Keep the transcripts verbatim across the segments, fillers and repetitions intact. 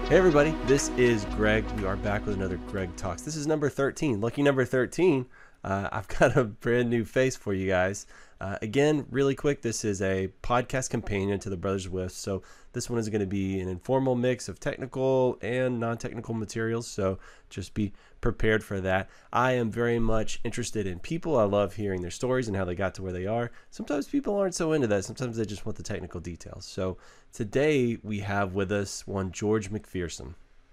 Hey everybody, this is Greg. We are back with another Greg Talks. This is number thirteen. Lucky number thirteen. Uh, I've got a brand new face for you guys. Uh, again, really quick, this is a podcast companion to the Brothers With. So this one is going to be an informal mix of technical and non-technical materials. So just be prepared for that. I am very much interested in people. I love hearing their stories and how they got to where they are. Sometimes people aren't so into that. Sometimes they just want the technical details. So today we have with us one George McPherson.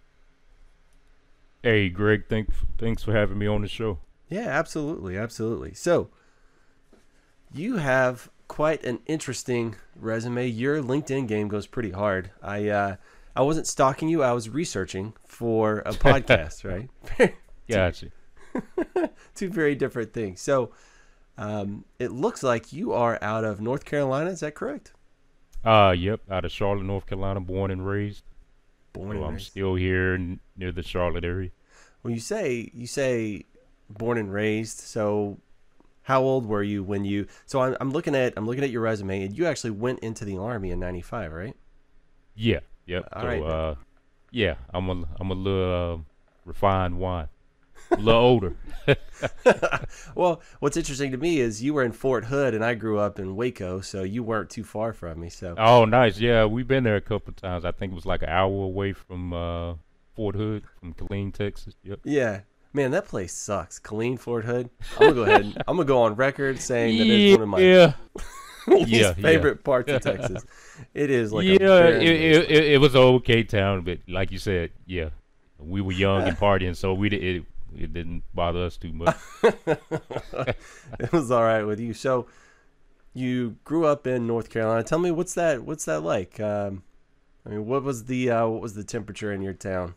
Hey, Greg, thanks thanks for having me on the show. Yeah, absolutely, absolutely. So you have quite an interesting resume. Your LinkedIn game goes pretty hard. I uh, I wasn't stalking you. I was researching for a podcast, right? Gotcha. Two very different things. So um, it looks like you are out of North Carolina. Is that correct? Uh, yep, out of Charlotte, North Carolina, born and raised. Born so and I'm raised. still here n- near the Charlotte area. When you say you say born and raised, so how old were you when you? So I'm, I'm looking at I'm looking at your resume, and you actually went into the Army in ninety-five, right? Yeah, yep. All so, right. uh, yeah, I'm a I'm a little uh, refined wine, a little older. Well, what's interesting to me is you were in Fort Hood, and I grew up in Waco, so you weren't too far from me. So Oh, nice. Yeah, we've been there a couple of times. I think it was like an hour away from uh, Fort Hood, from Killeen, Texas. Yep. yeah, man, that place sucks. Killeen, Fort Hood. I'm gonna go ahead. And, I'm gonna go on record saying that it's one of my yeah. least Yeah, favorite yeah. parts of Texas. It is like yeah, a barren it, it, it, it was an okay town, but like you said, yeah, we were young and partying, so we did, it it didn't bother us too much. It was all right with you. So you grew up in North Carolina. Tell me, what's that? What's that like? Um, I mean, what was the uh, what was the temperature in your town?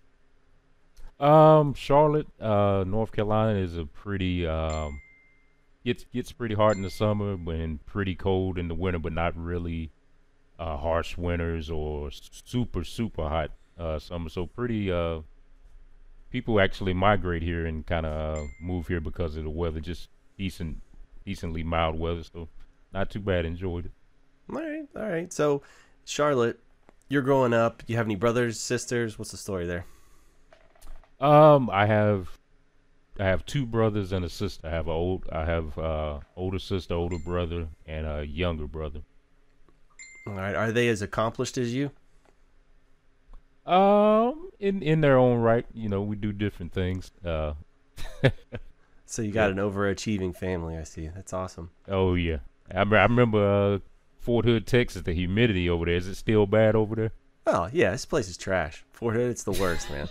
Um, Charlotte, uh, North Carolina is a pretty um gets gets pretty hot in the summer and pretty cold in the winter, but not really uh harsh winters or s- super super hot uh summer. So pretty uh people actually migrate here and kind of uh, move here because of the weather, just decent decently mild weather. So not too bad. Enjoyed it. All right, all right. So Charlotte, you're growing up. You have any brothers, sisters? What's the story there? Um, I have I have two brothers and a sister. I have a old I have uh older sister, older brother, and a younger brother. All right. Are they as accomplished as you? Um, in in their own right, you know, we do different things. Uh, So you got yeah. an overachieving family. I see. That's awesome. Oh yeah, I, rem- I remember uh, Fort Hood, Texas. The humidity over there, is it still bad over there? Oh yeah, this place is trash. Fort Hood, it's the worst, man.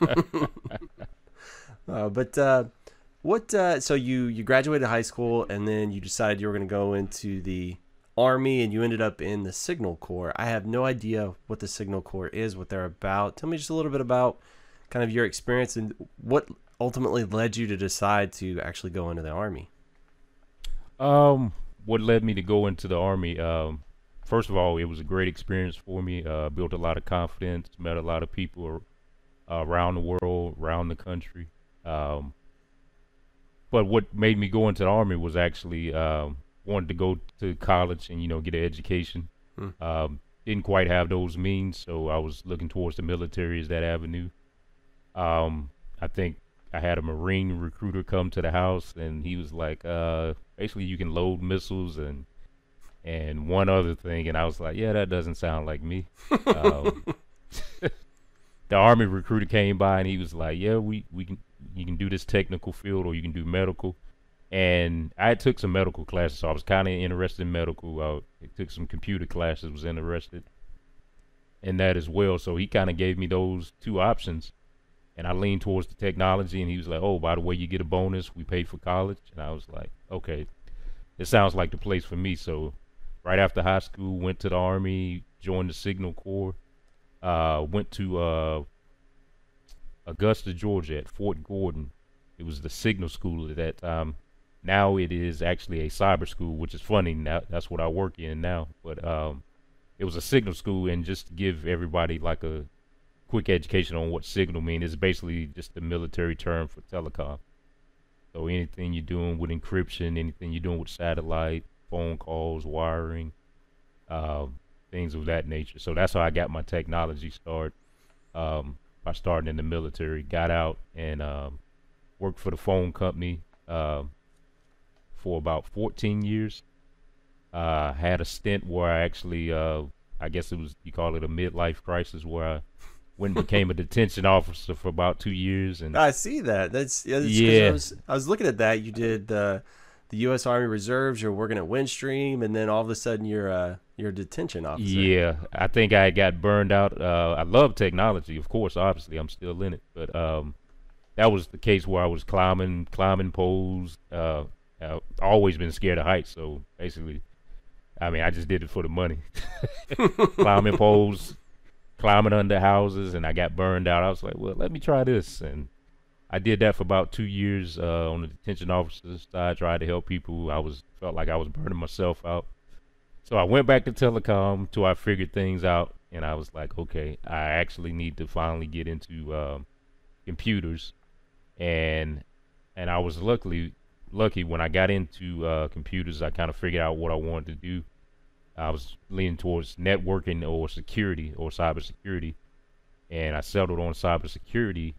Uh, but uh, what? Uh, so you you graduated high school, and then you decided you were going to go into the Army, and you ended up in the Signal Corps. I have no idea what the Signal Corps is, what they're about. Tell me just a little bit about kind of your experience and what ultimately led you to decide to actually go into the Army. Um, what led me to go into the Army? Um, first of all, it was a great experience for me. Uh, built a lot of confidence, met a lot of people ar- around the world, around the country. Um, but what made me go into the Army was actually um, wanted to go to college and you know get an education. Hmm. Um, didn't quite have those means, so I was looking towards the military as that avenue. Um, I think I had a Marine recruiter come to the house, and he was like, uh, basically, you can load missiles and and one other thing, and I was like, yeah, that doesn't sound like me. Um, the Army recruiter came by, and he was like, yeah, we we can you can do this technical field, or you can do medical. And I took some medical classes, so I was kind of interested in medical. Uh, I took some computer classes, was interested in that as well. So he kind of gave me those two options. And I leaned towards the technology, and he was like, oh, by the way, you get a bonus. We pay for college. And I was like, okay, it sounds like the place for me. So right after high school, went to the Army, joined the Signal Corps, uh, went to uh, Augusta, Georgia at Fort Gordon. It was the Signal School at that time. Now it is actually a cyber school, which is funny. Now that's what I work in now. But um, it was a Signal school, and just to give everybody like a quick education on what signal mean, is basically just the military term for telecom. So anything you're doing with encryption, anything you're doing with satellite, phone calls, wiring, um, things of that nature. So that's how I got my technology start. um, by starting in the military. Got out and um, worked for the phone company uh, for about fourteen years. Uh, had a stint where I actually, uh, I guess it was, you call it a midlife crisis, where I went and became a detention officer for about two years. And I see that. That's yeah. That's 'cause yeah, I was I was looking at that. You did the the U S Army Reserves. You're working at Windstream, and then all of a sudden you're a you're a detention officer. yeah. I think I got burned out. Uh, I love technology, of course. Obviously, I'm still in it, but um, that was the case where I was climbing, climbing poles. Uh, I've always been scared of heights, so basically, I mean, I just did it for the money. Climbing poles, climbing under houses, and I got burned out. I was like, well, let me try this, and I did that for about two years uh, on the detention officer side. Tried to help people. I was felt like I was burning myself out, so I went back to telecom till I figured things out, and I was like, okay, I actually need to finally get into um, computers, and and I was luckily lucky when I got into uh, computers. I kind of figured out what I wanted to do. I was leaning towards networking or security or cybersecurity, and I settled on cybersecurity.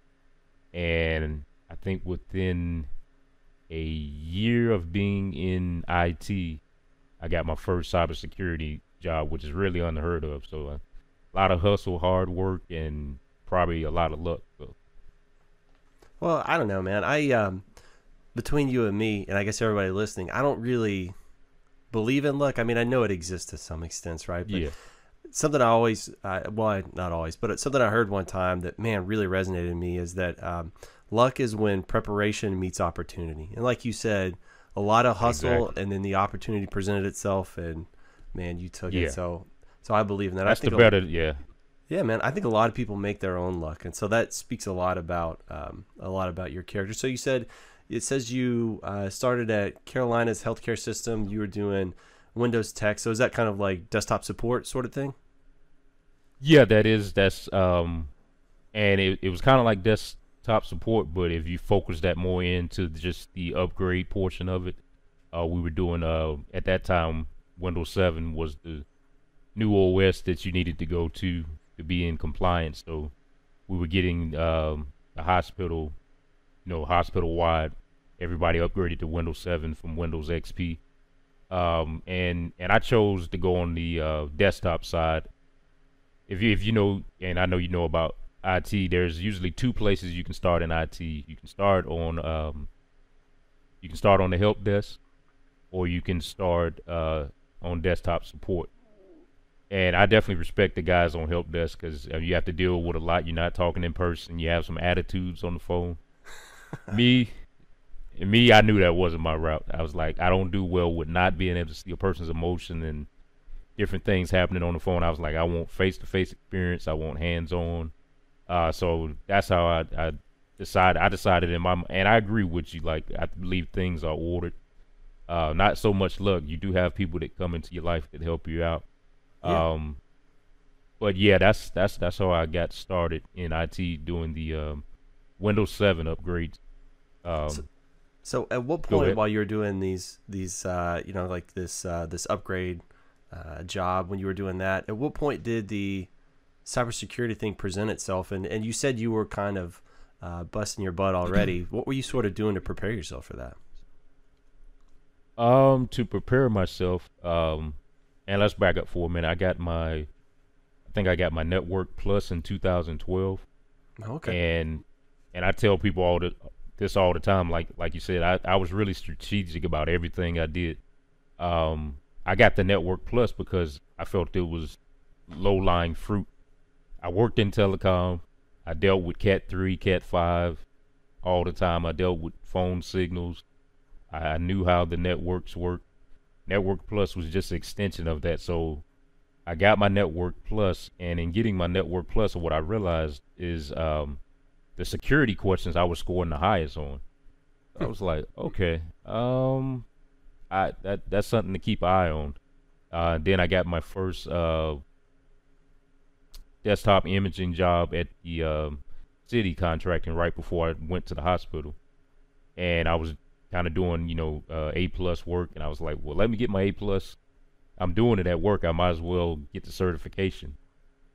And I think within a year of being in I T, I got my first cybersecurity job, which is really unheard of. So uh, a lot of hustle, hard work, and probably a lot of luck. So. Well, I don't know, man. I um, between you and me, and I guess everybody listening, I don't really believe in luck. I mean, I know it exists to some extent, right? But Yeah. something I always, uh, well, I- not always, but it's something I heard one time that, man, really resonated in me is that um, luck is when preparation meets opportunity. And like you said, a lot of hustle, Exactly. and then the opportunity presented itself, and man, you took Yeah. it. So, so I believe in that. That's I think the a- better, yeah. yeah, man. I think a lot of people make their own luck, and so that speaks a lot about um, a lot about your character. So you said it says you uh, started at Carolina's healthcare system. You were doing Windows Tech. So is that kind of like desktop support sort of thing? Yeah, that is that's um, and it it was kind of like desktop support, but if you focus that more into just the upgrade portion of it, uh, we were doing uh at that time Windows seven was the new O S that you needed to go to to be in compliance. So we were getting um the hospital, you know, hospital wide, everybody upgraded to Windows seven from Windows X P. Um, and and I chose to go on the uh, desktop side. If you if you know, and I know you know about I T, there's usually two places you can start in I T. You can start on um, you can start on the help desk, or you can start uh, on desktop support. And I definitely respect the guys on help desk because uh, you have to deal with a lot. You're not talking in person. You have some attitudes on the phone. Me. And me, I knew that wasn't my route. I was like, I don't do well with not being able to see a person's emotion and different things happening on the phone. I was like, I want face-to-face experience. I want hands-on. Uh, so that's how I, I decided. I decided in my, and I agree with you. Like, I believe things are ordered. Uh, not so much luck. You do have people that come into your life that help you out. Yeah. Um, but yeah, that's that's that's how I got started in I T doing the um, Windows seven upgrades. Um, So- So at what Go point ahead. while you were doing these these uh, you know like this uh, this upgrade uh, job when you were doing that, at what point did the cybersecurity thing present itself? And and you said you were kind of uh, busting your butt already. What were you sort of doing to prepare yourself for that? Um, to prepare myself, um, and let's back up for a minute. I got my, I think I got my Network Plus in two thousand twelve, Okay. and and I tell people all the this all the time. Like like you said, I I was really strategic about everything I did. Um, I got the Network Plus because I felt it was low lying fruit. I worked in telecom. I dealt with Cat three, Cat five all the time. I dealt with phone signals. I knew how the networks work. Network Plus was just an extension of that. So I got my Network Plus, and in getting my Network Plus, what I realized is um, the security questions I was scoring the highest on. I was like, okay, um, I that that's something to keep an eye on. Uh, then I got my first uh, desktop imaging job at the um, city contracting right before I went to the hospital, and I was kind of doing, you know, uh, A plus work, and I was like, well, let me get my A plus. I'm doing it at work. I might as well get the certification.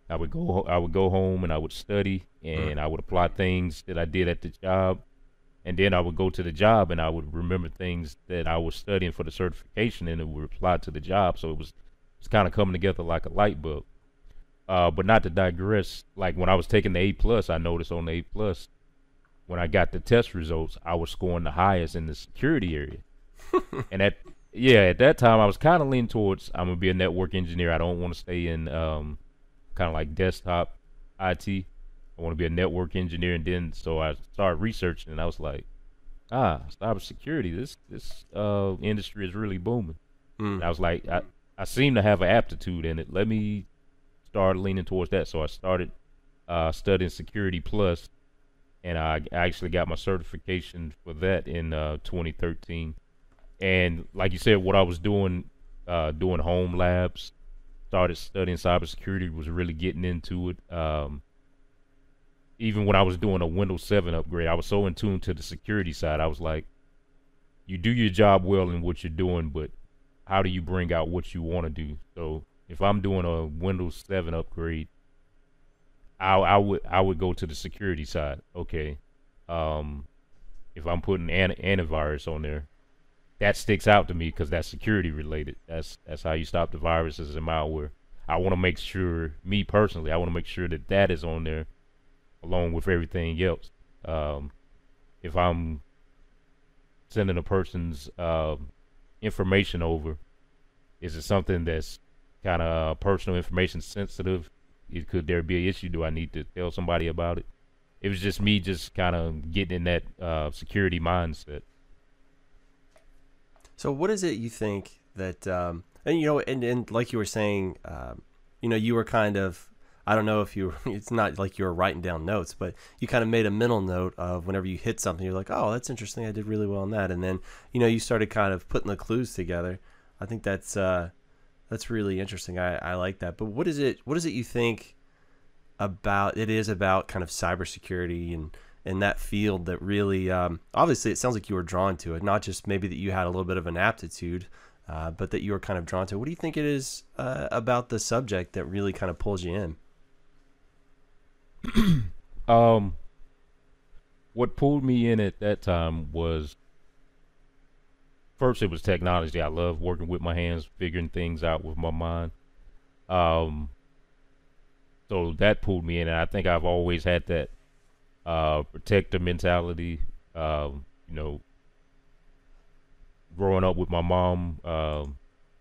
I would go ho- I would go home and I would study Mm. and I would apply things that I did at the job, and then I would go to the job and I would remember things that I was studying for the certification, and it would apply to the job. So it was it's kind of coming together like a light bulb. Uh, but not to digress, like when I was taking the A plus, I noticed on the A plus when I got the test results, I was scoring the highest in the security area. And at yeah, at that time I was kind of leaning towards I'm gonna be a network engineer. I don't want to stay in um, kind of like desktop I T. I want to be a network engineer. And then so I started researching, and I was like, ah, cybersecurity. This this uh, industry is really booming. And Mm. I was like, I I seem to have an aptitude in it. Let me start leaning towards that. So I started uh, studying Security Plus, and I actually got my certification for that in uh, twenty thirteen. And like you said, what I was doing, uh, doing home labs, started studying cybersecurity, was really getting into it. Um, even when I was doing a Windows seven upgrade, I was so in tune to the security side. I was like, you do your job well in what you're doing, but how do you bring out what you want to do? So if I'm doing a Windows seven upgrade, I, I would I would go to the security side. Okay, um, if I'm putting an, antivirus on there, that sticks out to me because that's security related. That's that's how you stop the viruses and malware. I want to make sure, me personally, I want to make sure that that is on there along with everything else. Um, if I'm sending a person's uh, information over, is it something that's kind of personal information sensitive? It, could there be an issue? Do I need to tell somebody about it? It was just me just kind of getting in that uh, security mindset. So what is it you think that, um, and you know, and, and like you were saying, um, you know, you were kind of, I don't know if you, it's not like you were writing down notes, but you kind of made a mental note of whenever you hit something, you're like, oh, that's interesting. I did really well on that. And then, you know, you started kind of putting the clues together. I think that's, uh, that's really interesting. I, I like that. But what is it, what is it you think about, it is about kind of cybersecurity and, in that field that really, um, obviously it sounds like you were drawn to it, not just maybe that you had a little bit of an aptitude, uh, but that you were kind of drawn to it. What do you think it is uh, about the subject that really kind of pulls you in? Um, what pulled me in at that time was, first it was technology. I love working with my hands, figuring things out with my mind. Um, so that pulled me in, and I think I've always had that uh, protector mentality. Um, you know, growing up with my mom, um,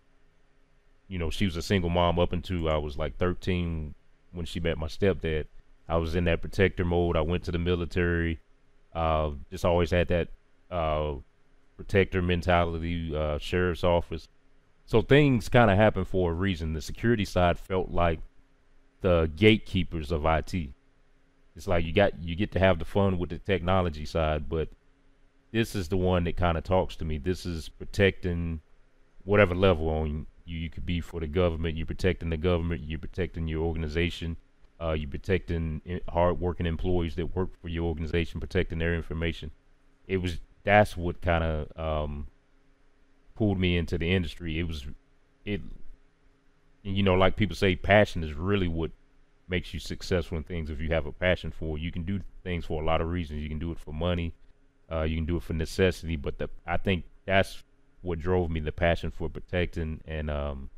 you know, she was a single mom up until I was like thirteen when she met my stepdad. I was in that protector mode. I went to the military. Uh, just always had that uh, protector mentality, uh, sheriff's office. So things kind of happen for a reason. The security side felt like the gatekeepers of I T. It's like you got you get to have the fun with the technology side, but this is the one that kind of talks to me. This is protecting whatever level on you you could be for the government. You're protecting the government. You're protecting your organization. Uh, you're protecting hard-working employees that work for your organization, protecting their information. It was that's what kind of um, pulled me into the industry. It was it, you know, like people say, passion is really what makes you successful in things. If you have a passion for it, you can do things for a lot of reasons. You can do it for money, uh, you can do it for necessity. But the, I think that's what drove me, the passion for protecting and um,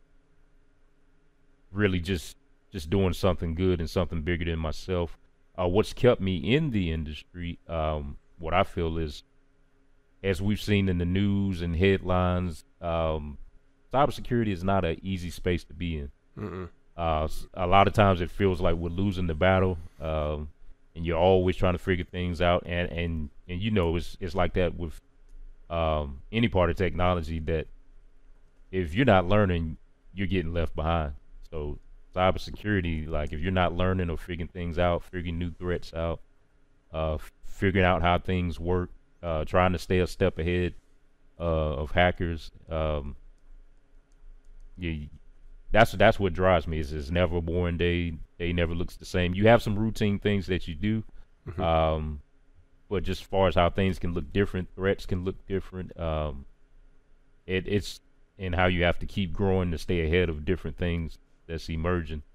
really just just doing something good and something bigger than myself. Uh, what's kept me in the industry, um, what I feel is, as we've seen in the news and headlines, um, cybersecurity is not an easy space to be in. Mm-mm. Uh, a lot of times it feels like we're losing the battle, um, and you're always trying to figure things out. And, and, and you know, it's it's like that with um, any part of technology, that if you're not learning, you're getting left behind. So cybersecurity, like if you're not learning or figuring things out, figuring new threats out, uh, f- figuring out how things work, uh, trying to stay a step ahead uh, of hackers, um, yeah. That's that's what drives me. Is it's never a boring day. Day never looks the same. You have some routine things that you do, Mm-hmm. um, but just as far as how things can look different, threats can look different. Um, it, it's and how you have to keep growing to stay ahead of different things that's emerging.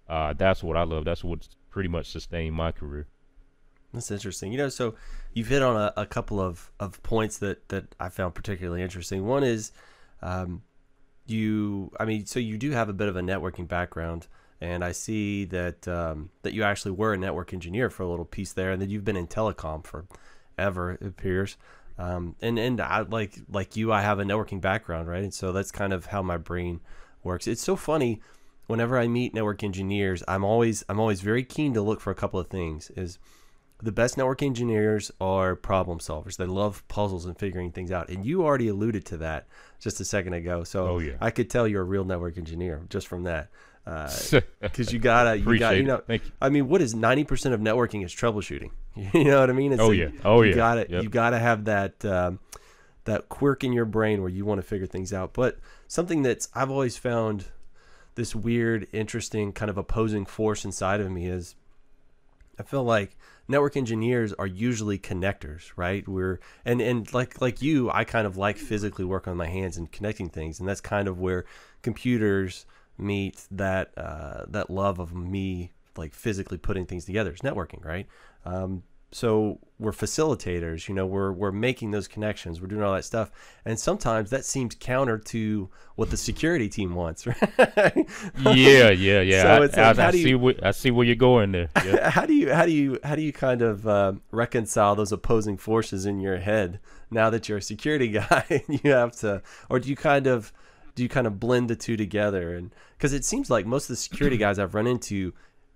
Uh, that's what I love. That's what's pretty much sustained my career. That's interesting. You know, so you've hit on a, a couple of, of points that, that I found particularly interesting. One is um, you, I mean, so you do have a bit of a networking background, and I see that um, that you actually were a network engineer for a little piece there, and that you've been in telecom forever, it appears. Um, and and I, like like you, I have a networking background, right? And so that's kind of how my brain works. It's so funny. Whenever I meet network engineers, I'm always I'm always very keen to look for a couple of things. Is the best network engineers are problem solvers. They love puzzles and figuring things out. And you already alluded to that just a second ago. So oh, yeah. I could tell you're a real network engineer just from that. Because uh, you gotta, you got, you know, Thank you. I mean, what is ninety percent of networking is troubleshooting. You know what I mean? It's oh like, yeah, oh you yeah. Gotta, yep. You gotta have that um, that quirk in your brain where you want to figure things out. But something that's I've always found this weird, interesting kind of opposing force inside of me is I feel like network engineers are usually connectors, right? We're and and like like you, I kind of like physically work on my hands and connecting things, and that's kind of where computers meet that uh, that love of me like physically putting things together. It's networking, right? Um, so we're facilitators, you know, we're we're making those connections, we're doing all that stuff, and sometimes that seems counter to what the security team wants, right? yeah, yeah, yeah. So I, it's like, I, how I do you, see where I see where you're going there. Yeah. how do you how do you how do you kind of um, reconcile those opposing forces in your head now that you're a security guy and you have to, or do you kind of do you kind of blend the two together? And because it seems like most of the security guys I've run into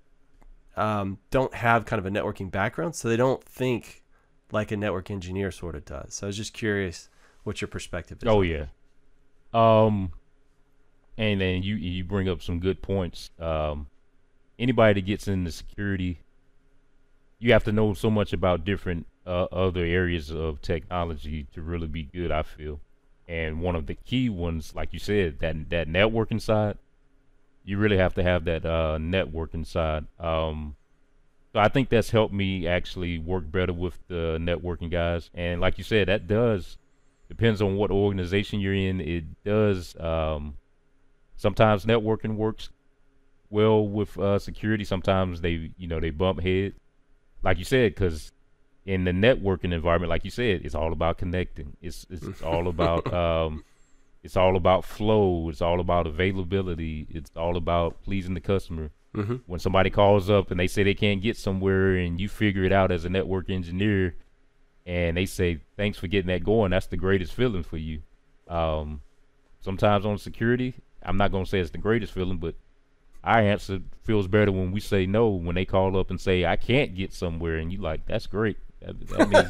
um, don't have kind of a networking background, so they don't think like a network engineer sort of does. So I was just curious what your perspective is. Oh yeah. Um, and then you you bring up some good points. Um, anybody that gets into security, you have to know so much about different uh, other areas of technology to really be good, I feel. And one of the key ones, like you said, that that networking side, you really have to have that uh, networking side. Um, so I think that's helped me actually work better with the networking guys. And like you said, that does depends on what organization you're in. It does. Um, sometimes networking works well with uh, security. Sometimes they, you know, they bump head. Like you said, because in the networking environment, like you said, it's all about connecting. It's it's, it's all about um, it's all about flow. It's all about availability. It's all about pleasing the customer. Mm-hmm. When somebody calls up and they say they can't get somewhere, and you figure it out as a network engineer, and they say thanks for getting that going, that's the greatest feeling for you. Um, sometimes on security, I'm not gonna say it's the greatest feeling, but our answer feels better when we say no. When they call up and say I can't get somewhere, and you like, that's great. That, that means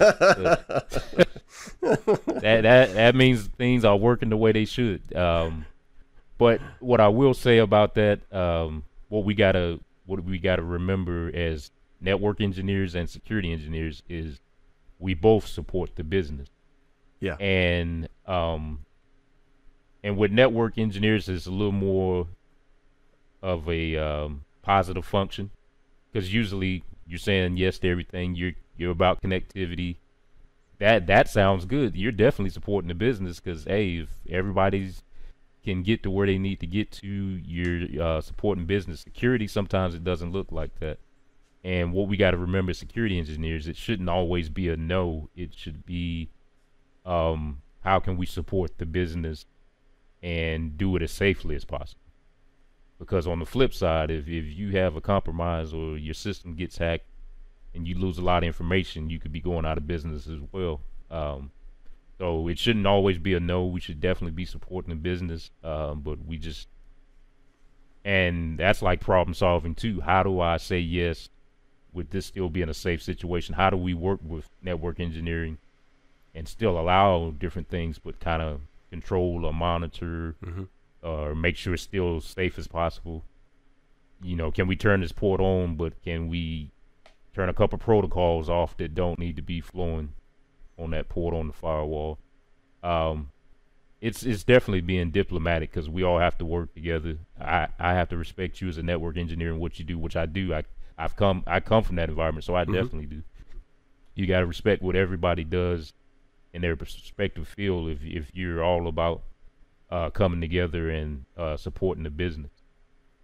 uh, that that that means things are working the way they should. Um, but what I will say about that, um, what we gotta what we gotta remember as network engineers and security engineers is we both support the business. Yeah. And um, and with network engineers, it's a little more of a um, positive function, because usually you're saying yes to everything. You're you're about connectivity. That that sounds good. You're definitely supporting the business, because hey, if everybody's can get to where they need to get to, you're uh, supporting business. Security, sometimes it doesn't look like that. And what we got to remember as security engineers, it shouldn't always be a no. It should be um, how can we support the business and do it as safely as possible. Because on the flip side, if, if you have a compromise or your system gets hacked and you lose a lot of information, you could be going out of business as well. Um, so it shouldn't always be a no. We should definitely be supporting the business, um, but we just, and that's like problem solving too. How do I say yes with this still being a safe situation? How do we work with network engineering and still allow different things, but kind of control or monitor, mm-hmm. or make sure it's still safe as possible? You know, can we turn this port on, but can we turn a couple protocols off that don't need to be flowing on that port on the firewall? Um, it's it's definitely being diplomatic, because we all have to work together. I, I have to respect you as a network engineer and what you do, which I do. I I've come I come from that environment, so I mm-hmm. definitely do. You got to respect what everybody does in their respective field if if you're all about uh, coming together and uh, supporting the business.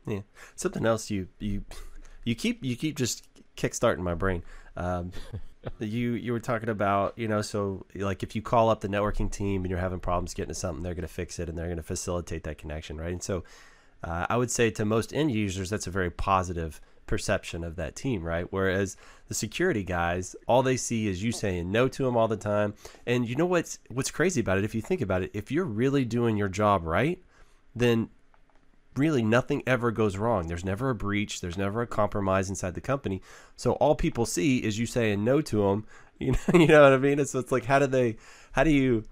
Yeah. Something else you you you keep you keep just kickstarting my brain. Um, you you were talking about, you know, so like if you call up the networking team and you're having problems getting to something, they're going to fix it and they're going to facilitate that connection, right? And so uh, I would say to most end users, that's a very positive perception of that team, right? Whereas the security guys, all they see is you saying no to them all the time. And you know what's what's crazy about it? If you think about it, if you're really doing your job right, then really nothing ever goes wrong. There's never a breach. There's never a compromise inside the company. So all people see is you saying no to them. You know, you know what I mean? So it's like, how do they, how do you,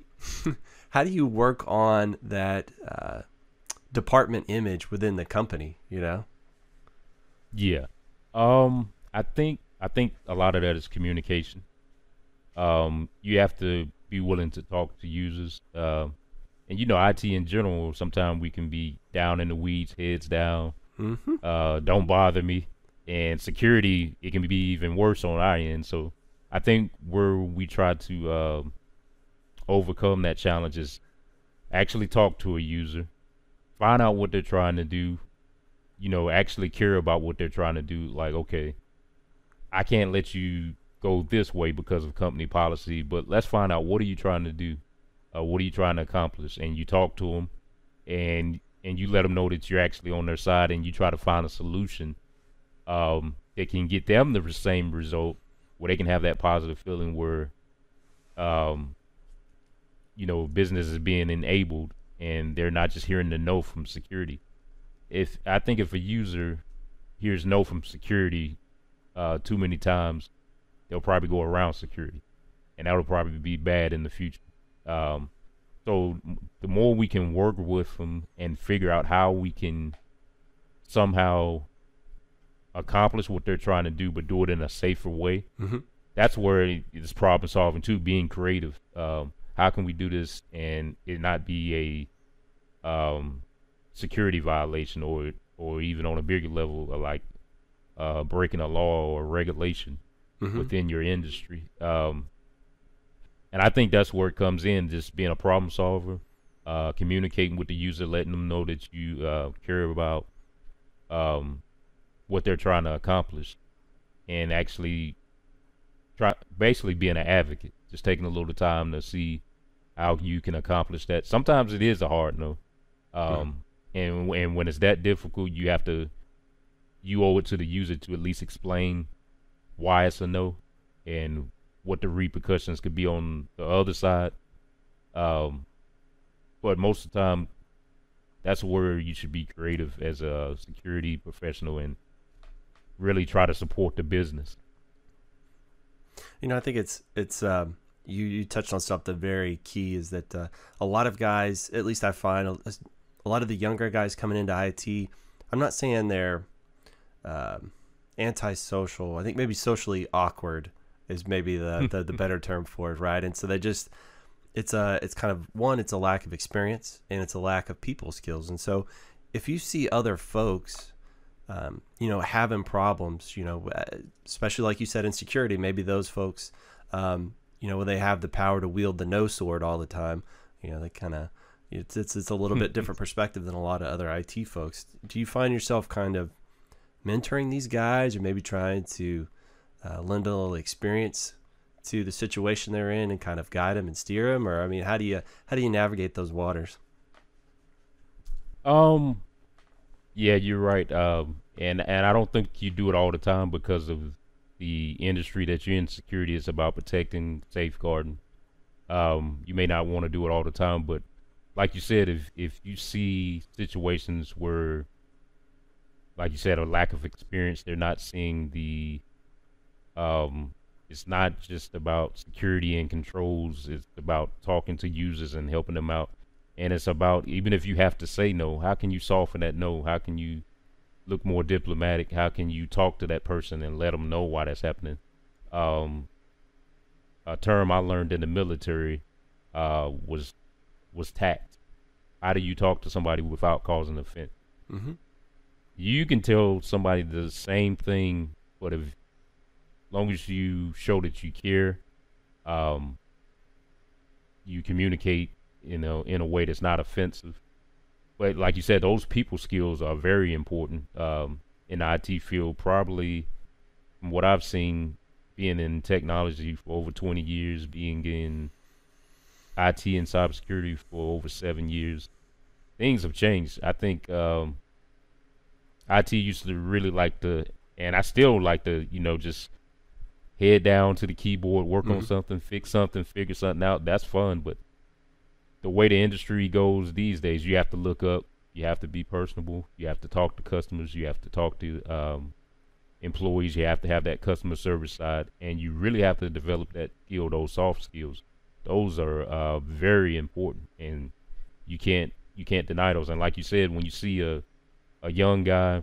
how do you work on that uh, department image within the company? You know? Yeah. Um, I think I think a lot of that is communication. Um, you have to be willing to talk to users. Um, and you know, I T in general, sometimes we can be down in the weeds, heads down. Mm-hmm. Uh, don't bother me. And security, it can be even worse on our end. So I think where we try to uh, overcome that challenge is actually talk to a user, find out what they're trying to do. You know, actually care about what they're trying to do. Like, okay, I can't let you go this way because of company policy, but let's find out, what are you trying to do? Uh, what are you trying to accomplish? And you talk to them, and and you let them know that you're actually on their side, and you try to find a solution um, that can get them the same result, where they can have that positive feeling where, um, you know, business is being enabled, and they're not just hearing the no from security. If I think if a user hears no from security uh, too many times, they'll probably go around security, and that'll probably be bad in the future. Um, so the more we can work with them and figure out how we can somehow accomplish what they're trying to do, but do it in a safer way, Mm-hmm. that's where it's problem solving too, being creative. Um, how can we do this and it not be a um, security violation, or or even on a bigger level, like uh, breaking a law or regulation Mm-hmm. within your industry. Um, and I think that's where it comes in, just being a problem solver, uh, communicating with the user, letting them know that you uh, care about um, what they're trying to accomplish, and actually try basically being an advocate, just taking a little time to see how you can accomplish that. Sometimes it is a hard no. Um, and, and when it's that difficult, you have to, you owe it to the user to at least explain why it's a no and what the repercussions could be on the other side. Um, but most of the time, that's where you should be creative as a security professional and really try to support the business. You know, I think it's it's um, you you touched on something very key, is that uh, a lot of guys, at least I find, a, a lot of the younger guys coming into I T, I'm not saying they're um, antisocial. I think maybe socially awkward is maybe the, the the better term for it, right? And so they just, it's a it's kind of, one, it's a lack of experience, and it's a lack of people skills. And so if you see other folks Um, you know, having problems, you know, especially like you said in security, maybe those folks, um, you know, when they have the power to wield the no sword all the time, you know, they kind of, it's, it's it's a little bit different perspective than a lot of other I T folks. Do you find yourself kind of mentoring these guys, or maybe trying to uh, lend a little experience to the situation they're in and kind of guide them and steer them? Or, I mean, how do you how do you navigate those waters? Um. Yeah, you're right. Um, and and I don't think you do it all the time, because of the industry that you're in. Security is about protecting, safeguarding. Um, you may not want to do it all the time, but like you said, if if you see situations where, like you said, a lack of experience, they're not seeing the. Um, it's not just about security and controls. It's about talking to users and helping them out. And it's about, even if you have to say no, how can you soften that no? How can you look more diplomatic? How can you talk to that person and let them know why that's happening? Um, a term I learned in the military uh, was was tact. How do you talk to somebody without causing offense? Mm-hmm. You can tell somebody the same thing, but if, as long as you show that you care, um, you communicate, you know, in a way that's not offensive, but like you said, those people skills are very important um, in the I T field. Probably from what I've seen, being in technology for over twenty years, being in I T and cybersecurity for over seven years, things have changed. I think um, I T used to really like to, and I still like to, you know, just head down to the keyboard, work mm-hmm. on something, fix something, figure something out. That's fun, but the way the industry goes these days, you have to look up, you have to be personable, you have to talk to customers, you have to talk to um, employees, you have to have that customer service side, and you really have to develop that skill, those soft skills. Those are uh, very important, and you can't you can't deny those. And like you said, when you see a a young guy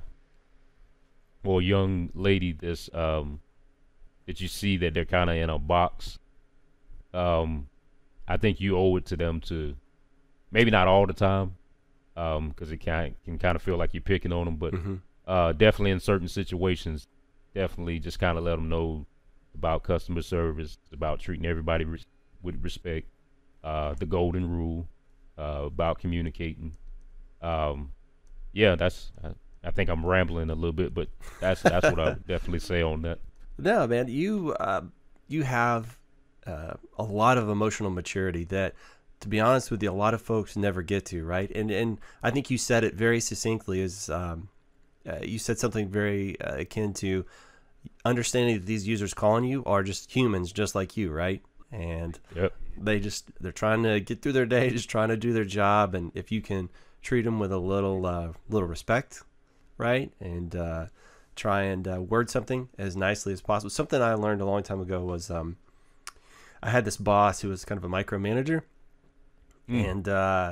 or a young lady that's um, that you see that they're kind of in a box, um, I think you owe it to them to, maybe not all the time, because um, it can can kind of feel like you're picking on them, but mm-hmm. uh, definitely in certain situations, definitely just kind of let them know about customer service, about treating everybody re- with respect, uh, the golden rule, uh, about communicating. Um, yeah, that's. I, I think I'm rambling a little bit, but that's that's what I would definitely say on that. No, man, you uh, you have uh, a lot of emotional maturity that, to be honest with you, a lot of folks never get to, right? And and I think you said it very succinctly. Is um, uh, you said something very uh, akin to understanding that these users calling you are just humans, just like you, right? And yep. they just they're trying to get through their day, just trying to do their job, and if you can treat them with a little uh, little respect, right, and uh, try and uh, word something as nicely as possible. Something I learned a long time ago was um, I had this boss who was kind of a micromanager, mm. and uh,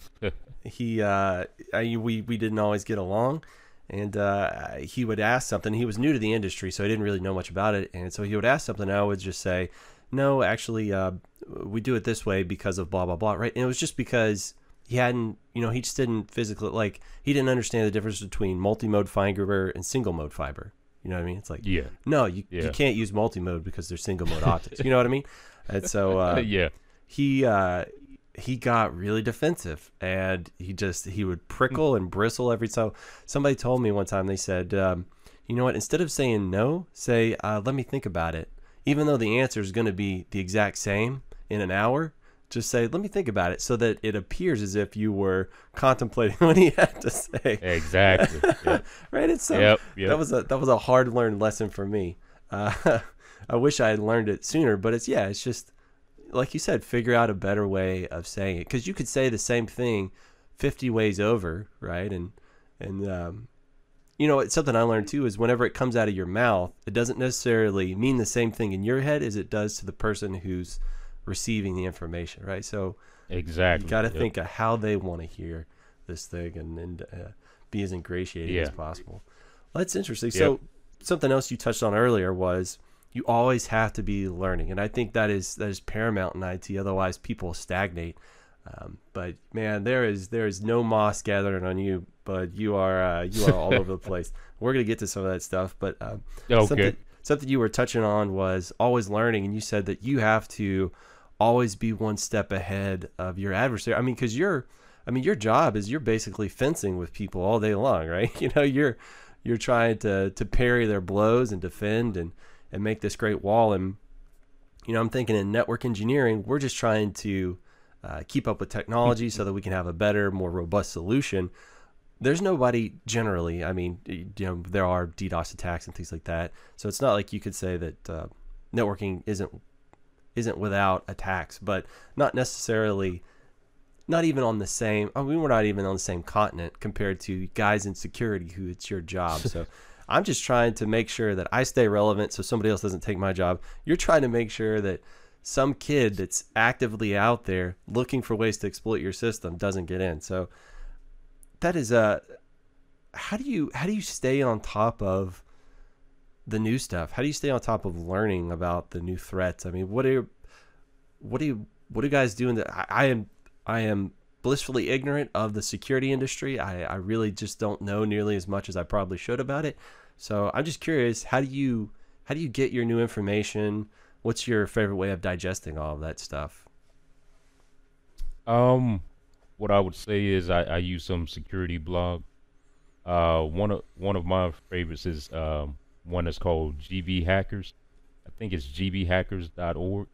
he uh, I, we we didn't always get along, and uh, he would ask something. He was new to the industry, so he didn't really know much about it, and so he would ask something, and I would just say, no, actually, uh, we do it this way because of blah blah blah, right? And it was just because he hadn't, you know, he just didn't physically, like, he didn't understand the difference between multi-mode fiber and single-mode fiber. You know what I mean? It's like, yeah, no, you, yeah. you can't use multi-mode because they're single-mode optics. You know what I mean? And so uh, yeah, he uh, he got really defensive, and he just, he would prickle and bristle every time. Somebody told me one time, they said, um, you know what, instead of saying no, say, uh, let me think about it. Even though the answer is going to be the exact same in an hour, just say, let me think about it, so that it appears as if you were contemplating what he had to say. Exactly. Yep. Right? It's so, yep, yep. that was a that was a hard learned lesson for me. Uh, I wish I had learned it sooner, but it's yeah, it's just like you said, figure out a better way of saying it, because you could say the same thing fifty ways over, right? And and um, you know, it's something I learned too is whenever it comes out of your mouth, it doesn't necessarily mean the same thing in your head as it does to the person who's receiving the information, right? So exactly, you got to yep. think of how they want to hear this thing, and, and uh, be as ingratiating yeah. as possible. Well, that's interesting. Yep. So something else you touched on earlier was you always have to be learning, and I think that is that is paramount in I T. Otherwise, people stagnate. Um, but man, there is there is no moss gathering on you, but you are uh, you are all over the place. We're gonna get to some of that stuff, but um, okay. something, something you were touching on was always learning, and you said that you have to always be one step ahead of your adversary. I mean, because you're, I mean, your job is you're basically fencing with people all day long, right? You know, you're you're trying to to parry their blows and defend and and make this great wall. And you know, I'm thinking in network engineering, we're just trying to uh, keep up with technology so that we can have a better, more robust solution. There's nobody generally. I mean, you know, there are DDoS attacks and things like that. So it's not like you could say that uh, networking isn't isn't without attacks, but not necessarily, not even on the same, I mean, we're not even on the same continent compared to guys in security who it's your job. So I'm just trying to make sure that I stay relevant so somebody else doesn't take my job. You're trying to make sure that some kid that's actively out there looking for ways to exploit your system doesn't get in. So that is a, how do you, how do you stay on top of the new stuff? How do you stay on top of learning about the new threats? I mean, what are what do you what do you guys do in the I, I am I am blissfully ignorant of the security industry. I, I really just don't know nearly as much as I probably should about it. So I'm just curious, how do you how do you get your new information? What's your favorite way of digesting all of that stuff? Um what I would say is I, I use some security blog. Uh, one of one of my favorites is um, one that's called G V Hackers. I think it's g v hackers dot org,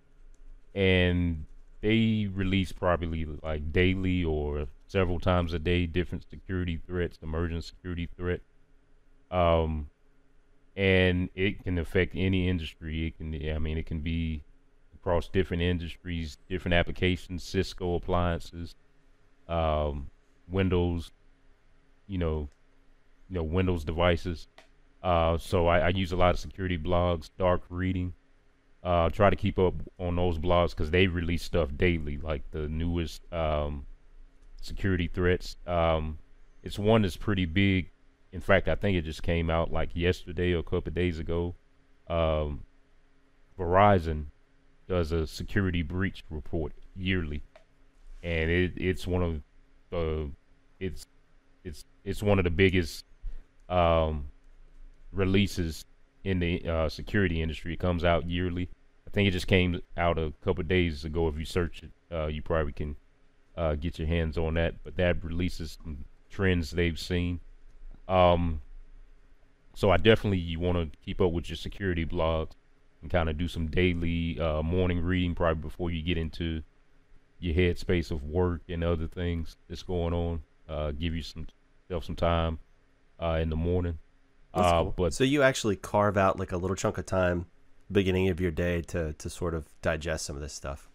and they release probably like daily or several times a day different security threats, emerging security threat. Um, and it can affect any industry. It can, I mean, it can be across different industries, different applications, Cisco appliances, um, Windows, you know, you know, Windows devices. Uh, so I, I use a lot of security blogs, dark reading. Uh, try to keep up on those blogs because they release stuff daily, like the newest um, security threats. Um, it's one that's pretty big. In fact, I think it just came out like yesterday or a couple of days ago. Um, Verizon does a security breach report yearly, and it, it's one of the it's it's it's one of the biggest um, releases in the uh, security industry. It comes out yearly. I think it just came out a couple of days ago. If you search it, uh, you probably can uh, get your hands on that. But that releases some trends they've seen. Um, so I definitely you want to keep up with your security blogs and kind of do some daily uh, morning reading probably before you get into your headspace of work and other things that's going on. Uh, give you some self some time uh, in the morning. That's Uh, cool. but So you actually carve out like a little chunk of time beginning of your day to to sort of digest some of this stuff.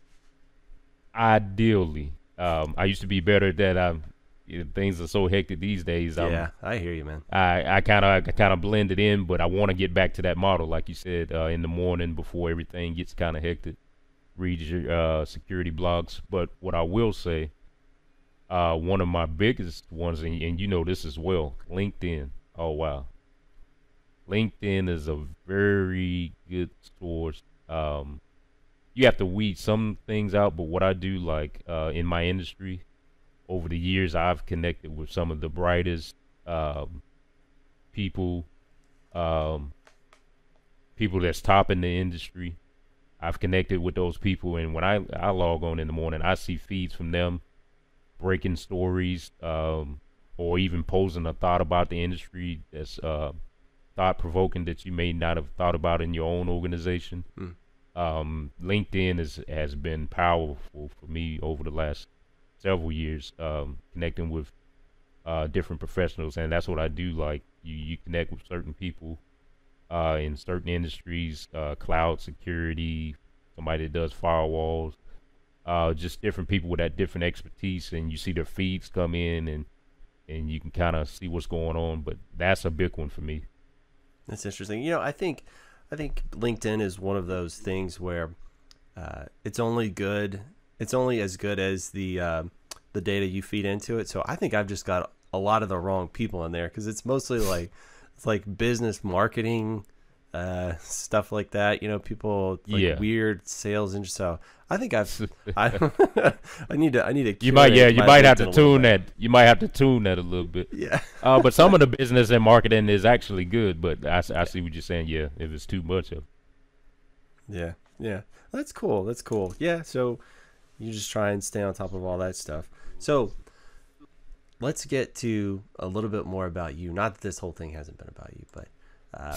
ideally, um, I used to be better at that. I, you know, things are so hectic these days. Um, Yeah, I hear you, man. I I kind of I kind of blend it in, but I want to get back to that model, like you said, uh, in the morning before everything gets kind of hectic. Read your uh, security blogs. But what I will say, uh, one of my biggest ones, and, and you know this as well, LinkedIn. Oh wow, LinkedIn is a very good source. Um, you have to weed some things out, but what I do, like uh, in my industry, over the years, I've connected with some of the brightest um, people, um, people that's top in the industry. I've connected with those people, and when I, I log on in the morning, I see feeds from them breaking stories, um, or even posing a thought about the industry that's uh, thought provoking that you may not have thought about in your own organization. Hmm. Um, LinkedIn is, has been powerful for me over the last several years, um, connecting with uh, different professionals, and that's what I do. Like you, you connect with certain people uh, in certain industries, uh, cloud security, somebody that does firewalls, uh, just different people with that different expertise, and you see their feeds come in, and and you can kind of see what's going on. But that's a big one for me. That's interesting. You know, I think I think LinkedIn is one of those things where uh, it's only good. It's only as good as the uh, the data you feed into it. So I think I've just got a lot of the wrong people in there because it's mostly like it's like business marketing uh, stuff like that. You know, people like Yeah. weird sales and so I think I've I I need to I need to You might, yeah, curate you my might have LinkedIn to a little tune bit. that. You might have to tune that a little bit. Yeah. Uh, but some of the business and marketing is actually good. But I, s- I see what you're saying. Yeah, if it's too much of, Yeah, yeah, that's cool. That's cool. Yeah, so you just try and stay on top of all that stuff. So let's get to a little bit more about you. Not that this whole thing hasn't been about you, but um,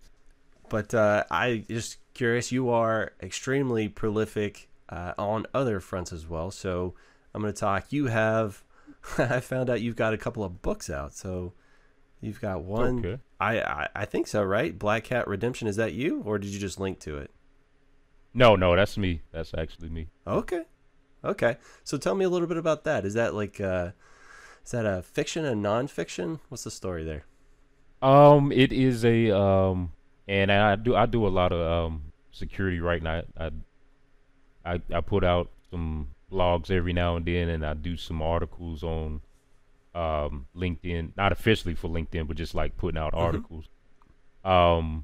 but uh, I just curious. You are extremely prolific uh, on other fronts as well. So I'm going to talk. You have. I found out you've got a couple of books out. So you've got one. okay. I, I I think so, right? Black Cat Redemption. Is that you, or did you just link to it? No, no, that's me. That's actually me. Okay. Okay. So tell me a little bit about that. Is that like uh is that a fiction and nonfiction? What's the story there? Um, it is a um, and I do I do a lot of um security right now. I I I put out some blogs every now and then, and I do some articles on um LinkedIn, not officially for LinkedIn, but just like putting out Mhm. articles. Um,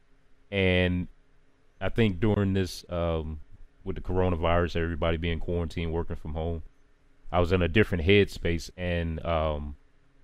and I think during this um with the coronavirus, everybody being quarantined, working from home, I was in a different headspace, and um,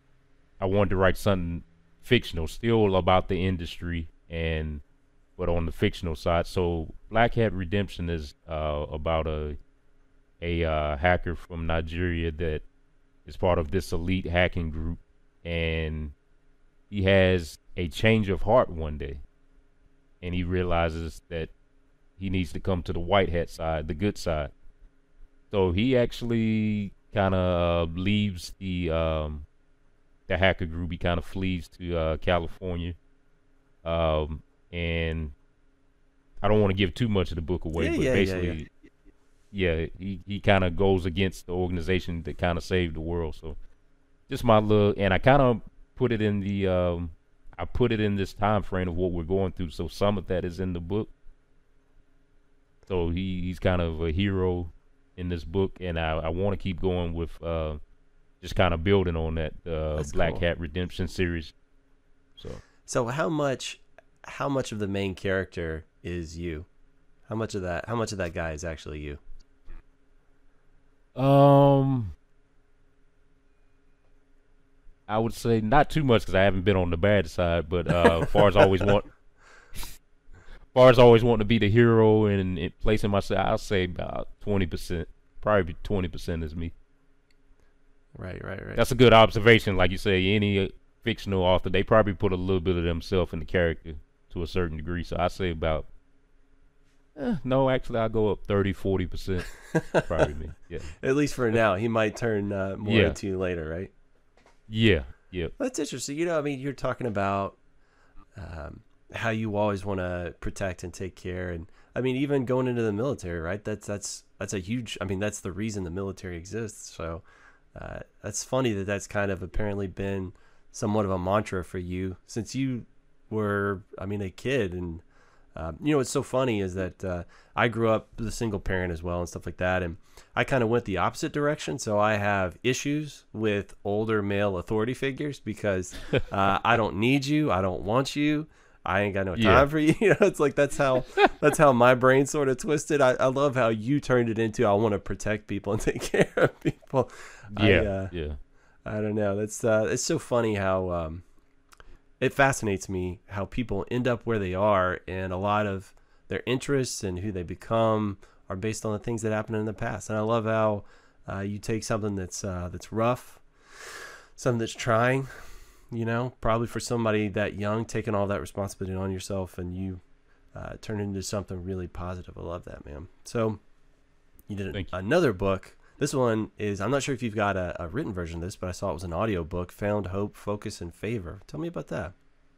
I wanted to write something fictional, still about the industry, and but on the fictional side. So Black Hat Redemption is uh, about a a uh, hacker from Nigeria that is part of this elite hacking group, and he has a change of heart one day, and he realizes that he needs to come to the white hat side, the good side. So he actually kind of leaves the um, the hacker group. He kind of flees to uh, California, um, and I don't want to give too much of the book away, Yeah, but yeah, yeah, basically, yeah. yeah, he, he kind of goes against the organization that kind of saved the world. So just my little, and I kind of put it in the, um, I put it in this time frame of what we're going through. So some of that is in the book. So he, he's kind of a hero in this book, and I, I want to keep going with uh, just kind of building on that uh, That's Black cool. Hat Redemption series. So So how much how much of the main character is you? How much of that how much of that guy is actually you? um, I would say not too much because I haven't been on the bad side, but uh, as far as I always want, as far as I always want to be the hero and, and placing myself, I'll say about twenty percent, probably twenty percent is me. Right, right, right. That's a good observation. Like you say, any uh, fictional author, they probably put a little bit of themselves in the character to a certain degree. So I say about, eh, no, actually, I'll go up thirty, forty percent. Probably me. Yeah. At least for now. He might turn uh, more Yeah. into you later, right? Yeah. Yeah. That's interesting. You know, I mean, you're talking about um, how you always want to protect and take care, and I mean, even going into the military, right? That's that's that's a huge. I mean, that's the reason the military exists. So uh, that's funny that that's kind of apparently been somewhat of a mantra for you since you were, I mean, a kid. And um, you know, what's so funny is that uh, I grew up with a single parent as well and stuff like that, and I kind of went the opposite direction. So I have issues with older male authority figures because uh, I don't need you, I don't want you, I ain't got no time Yeah. for you. You know, it's like that's how that's how my brain sort of twisted. I, I love how you turned it into I want to protect people and take care of people. Yeah. I, uh, yeah. I don't know. That's uh, it's so funny how um, it fascinates me how people end up where they are, and a lot of their interests and who they become are based on the things that happened in the past. And I love how uh, you take something that's uh, that's rough, something that's trying, you know, probably for somebody that young, taking all that responsibility on yourself, and you uh, turn it into something really positive. I love that, man. So you did Thank you. another book. This one is, I'm not sure if you've got a, a written version of this, but I saw it was an audio book, Found Hope, Focus, and Favor. Tell me about that.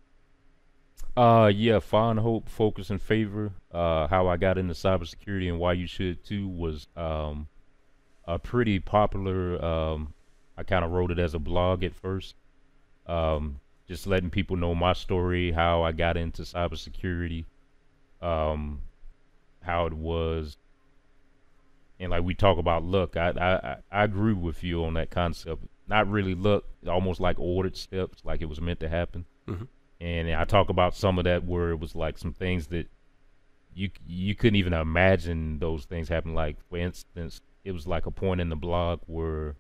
Uh, yeah, Find Hope, Focus, and Favor. Uh, how I got into cybersecurity and why you should too was um, a pretty popular. Um, I kind of wrote it as a blog at first, um, just letting people know my story, how I got into cybersecurity, um, how it was, and like we talk about luck. I I I I agree with you on that concept. Not really luck, almost like ordered steps, like it was meant to happen. Mm-hmm. And I talk about some of that where it was like some things that you you couldn't even imagine those things happen. Like for instance, it was like a point in the blog where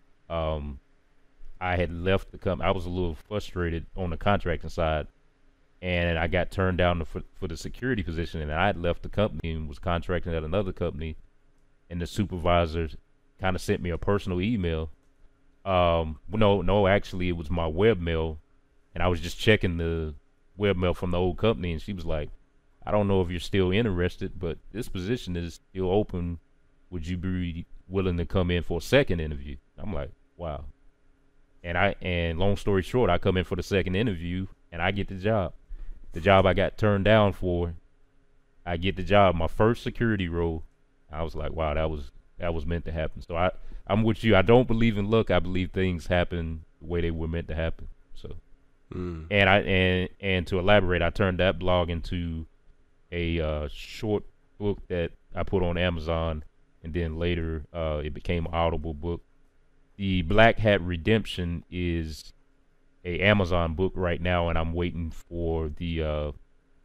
um I had left the company. I was a little frustrated on the contracting side, and I got turned down to, for for the security position. And I had left the company and was contracting at another company, and the supervisor kind of sent me a personal email. Um, no, no, actually, it was my webmail. And I was just checking the webmail from the old company, and she was like, I don't know if you're still interested, but this position is still open. Would you be willing to come in for a second interview? I'm like, wow. And I and long story short, I come in for the second interview, and I get the job. The job I got turned down for, I get the job, my first security role. I was like, wow, that was that was meant to happen. So I, I'm with you. I don't believe in luck. I believe things happen the way they were meant to happen. So. Mm. And I and and to elaborate, I turned that blog into a uh, short book that I put on Amazon, and then later uh, it became an Audible book. The Black Hat Redemption is a Amazon book right now, and I'm waiting for the uh,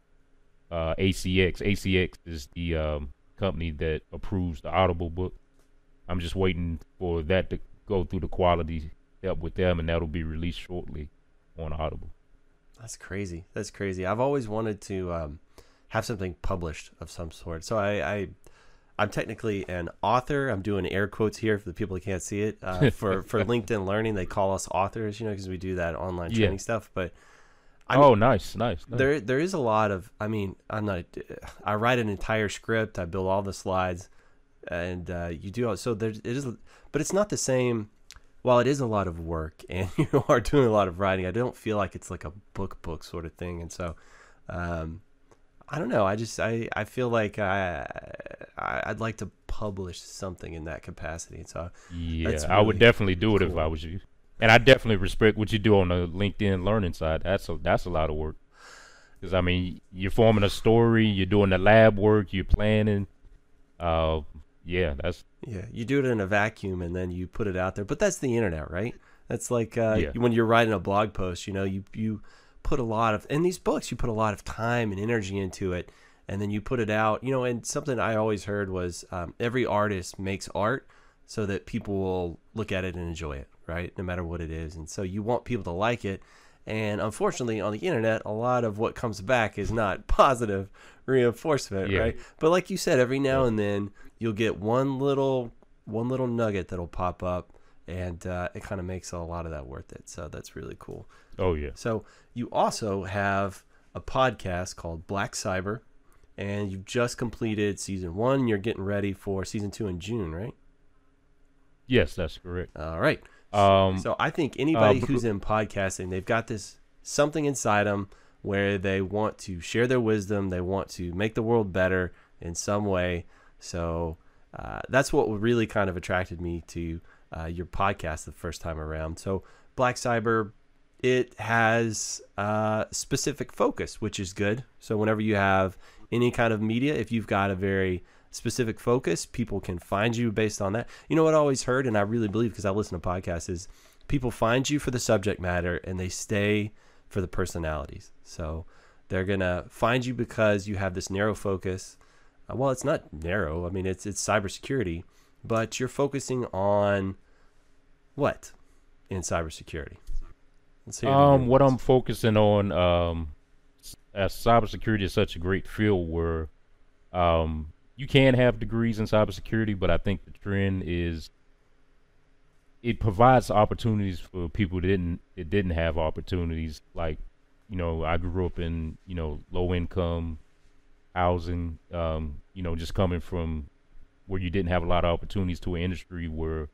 uh, A C X. A C X is the um, company that approves the Audible book. I'm just waiting for that to go through the quality step with them, and that'll be released shortly on Audible. That's crazy. That's crazy. I've always wanted to um, have something published of some sort. So I, I, I'm technically an author. I'm doing air quotes here for the people who can't see it. Uh, for for LinkedIn Learning, they call us authors, you know, because we do that online Yeah. training stuff. But I mean, Oh, nice, nice, nice. there there is a lot of. I mean, I'm not. I write an entire script. I build all the slides, and uh, you do. So there it is, but it's not the same. While it is a lot of work, and you are doing a lot of writing, I don't feel like it's like a book book sort of thing. And so, um, I don't know. I just I, I feel like I, I I'd like to publish something in that capacity. And so Yeah, that's I would really definitely do it if cool. I was you. And I definitely respect what you do on the LinkedIn Learning side. That's a that's a lot of work. Because I mean, you're forming a story, you're doing the lab work, you're planning. Uh, yeah, that's Yeah, you do it in a vacuum and then you put it out there. But that's the internet, right? That's like uh, yeah, when you're writing a blog post. You know, you you put a lot of in these books. You put a lot of time and energy into it, and then you put it out. You know, and something I always heard was um, every artist makes art so that people will look at it and enjoy it, right? No matter what it is. And so you want people to like it. And unfortunately, on the internet, a lot of what comes back is not positive reinforcement, yeah, right? But like you said, every now yeah. and then you'll get one little one little nugget that'll pop up, and uh, it kind of makes a lot of that worth it. So that's really cool. Oh yeah. So you also have a podcast called Black Cyber, and you just completed season one. You're getting ready for season two in June, right? Yes, that's correct. All right. Um, So I think anybody uh, who's in podcasting, they've got this something inside them where they want to share their wisdom. They want to make the world better in some way. So uh, that's what really kind of attracted me to uh, your podcast the first time around. So Black Cyber, it has a specific focus, which is good. So whenever you have any kind of media, if you've got a very specific focus, people can find you based on that. You know what I always heard, and I really believe because I listen to podcasts, is people find you for the subject matter and they stay for the personalities. So they're gonna find you because you have this narrow focus. Uh, well, it's not narrow. I mean, it's it's cybersecurity, but you're focusing on what in cybersecurity? Let's hear it um, again. what I'm focusing on, um, s- as cybersecurity is such a great field where, um, you can have degrees in cybersecurity, but I think the trend is it provides opportunities for people that didn't that didn't have opportunities. Like, you know, I grew up in, you know, low income housing, um, you know, just coming from where you didn't have a lot of opportunities to an industry where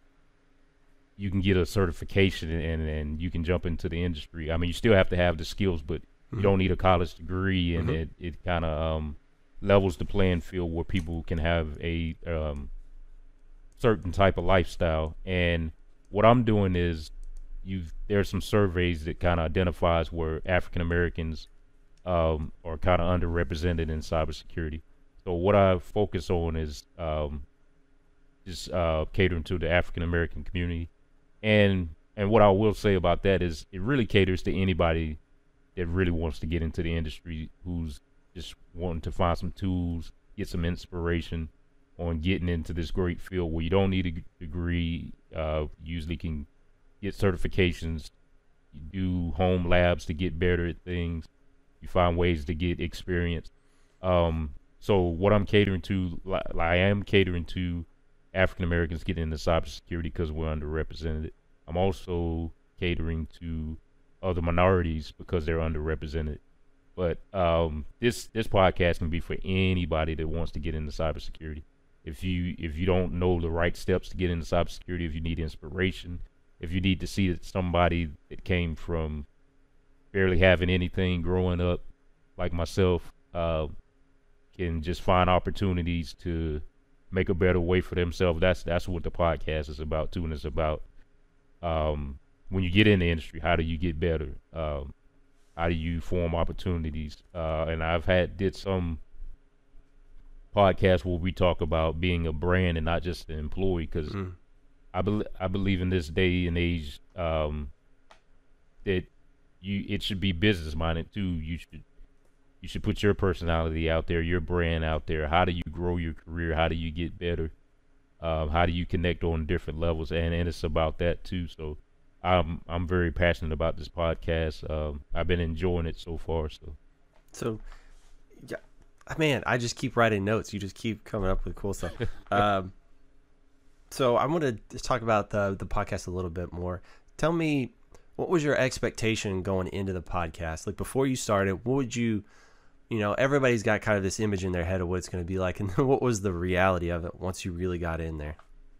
you can get a certification and and you can jump into the industry. I mean, you still have to have the skills, but you Mhm. don't need a college degree, and Mhm. it, it kind of um, levels the playing field where people can have a um, certain type of lifestyle. And what I'm doing is, you've there's some surveys that kind of identifies where African Americans um, are kind of underrepresented in cybersecurity. So what I focus on is um, just uh, catering to the African American community, and and what I will say about that is it really caters to anybody that really wants to get into the industry, who's just wanting to find some tools, get some inspiration on getting into this great field where you don't need a g- degree. Uh, usually can get certifications, you do home labs to get better at things. You find ways to get experience. Um, so what I'm catering to, li- I am catering to African Americans getting into cybersecurity because we're underrepresented. I'm also catering to other minorities because they're underrepresented. But um, this this podcast can be for anybody that wants to get into cybersecurity. If you if you don't know the right steps to get into cybersecurity, if you need inspiration, if you need to see that somebody that came from barely having anything growing up, like myself, uh, can just find opportunities to make a better way for themselves. That's that's what the podcast is about too, and it's about um, when you get in the industry, how do you get better? Um, how do you form opportunities? Uh, and I've had did some podcasts where we talk about being a brand and not just an employee, because Mm. I bel I believe in this day and age um, that you it should be business minded too. You should you should put your personality out there, your brand out there. How do you grow your career? How do you get better? Um, how do you connect on different levels? And, and it's about that too. So I'm I'm very passionate about this podcast. Um, I've been enjoying it so far. So So, yeah, Man, I just keep writing notes. You just keep coming up with cool stuff. um, so I want to talk about the the podcast a little bit more. Tell me, what was your expectation going into the podcast? Like before you started, what would you, you know, everybody's got kind of this image in their head of what it's going to be like, and then what was the reality of it once you really got in there?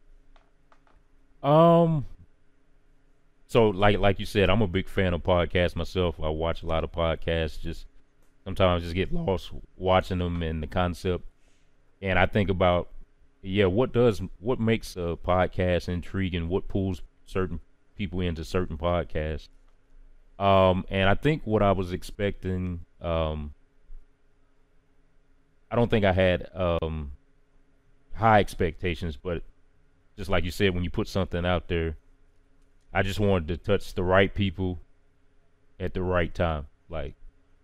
Um, so like like you said, I'm a big fan of podcasts myself. I watch a lot of podcasts. Just sometimes I just get lost watching them and the concept. And I think about, yeah, what does what makes a podcast intriguing? What pulls certain people into certain podcasts? Um, and I think what I was expecting, um, I don't think I had um high expectations, but just like you said, when you put something out there, I just wanted to touch the right people at the right time. Like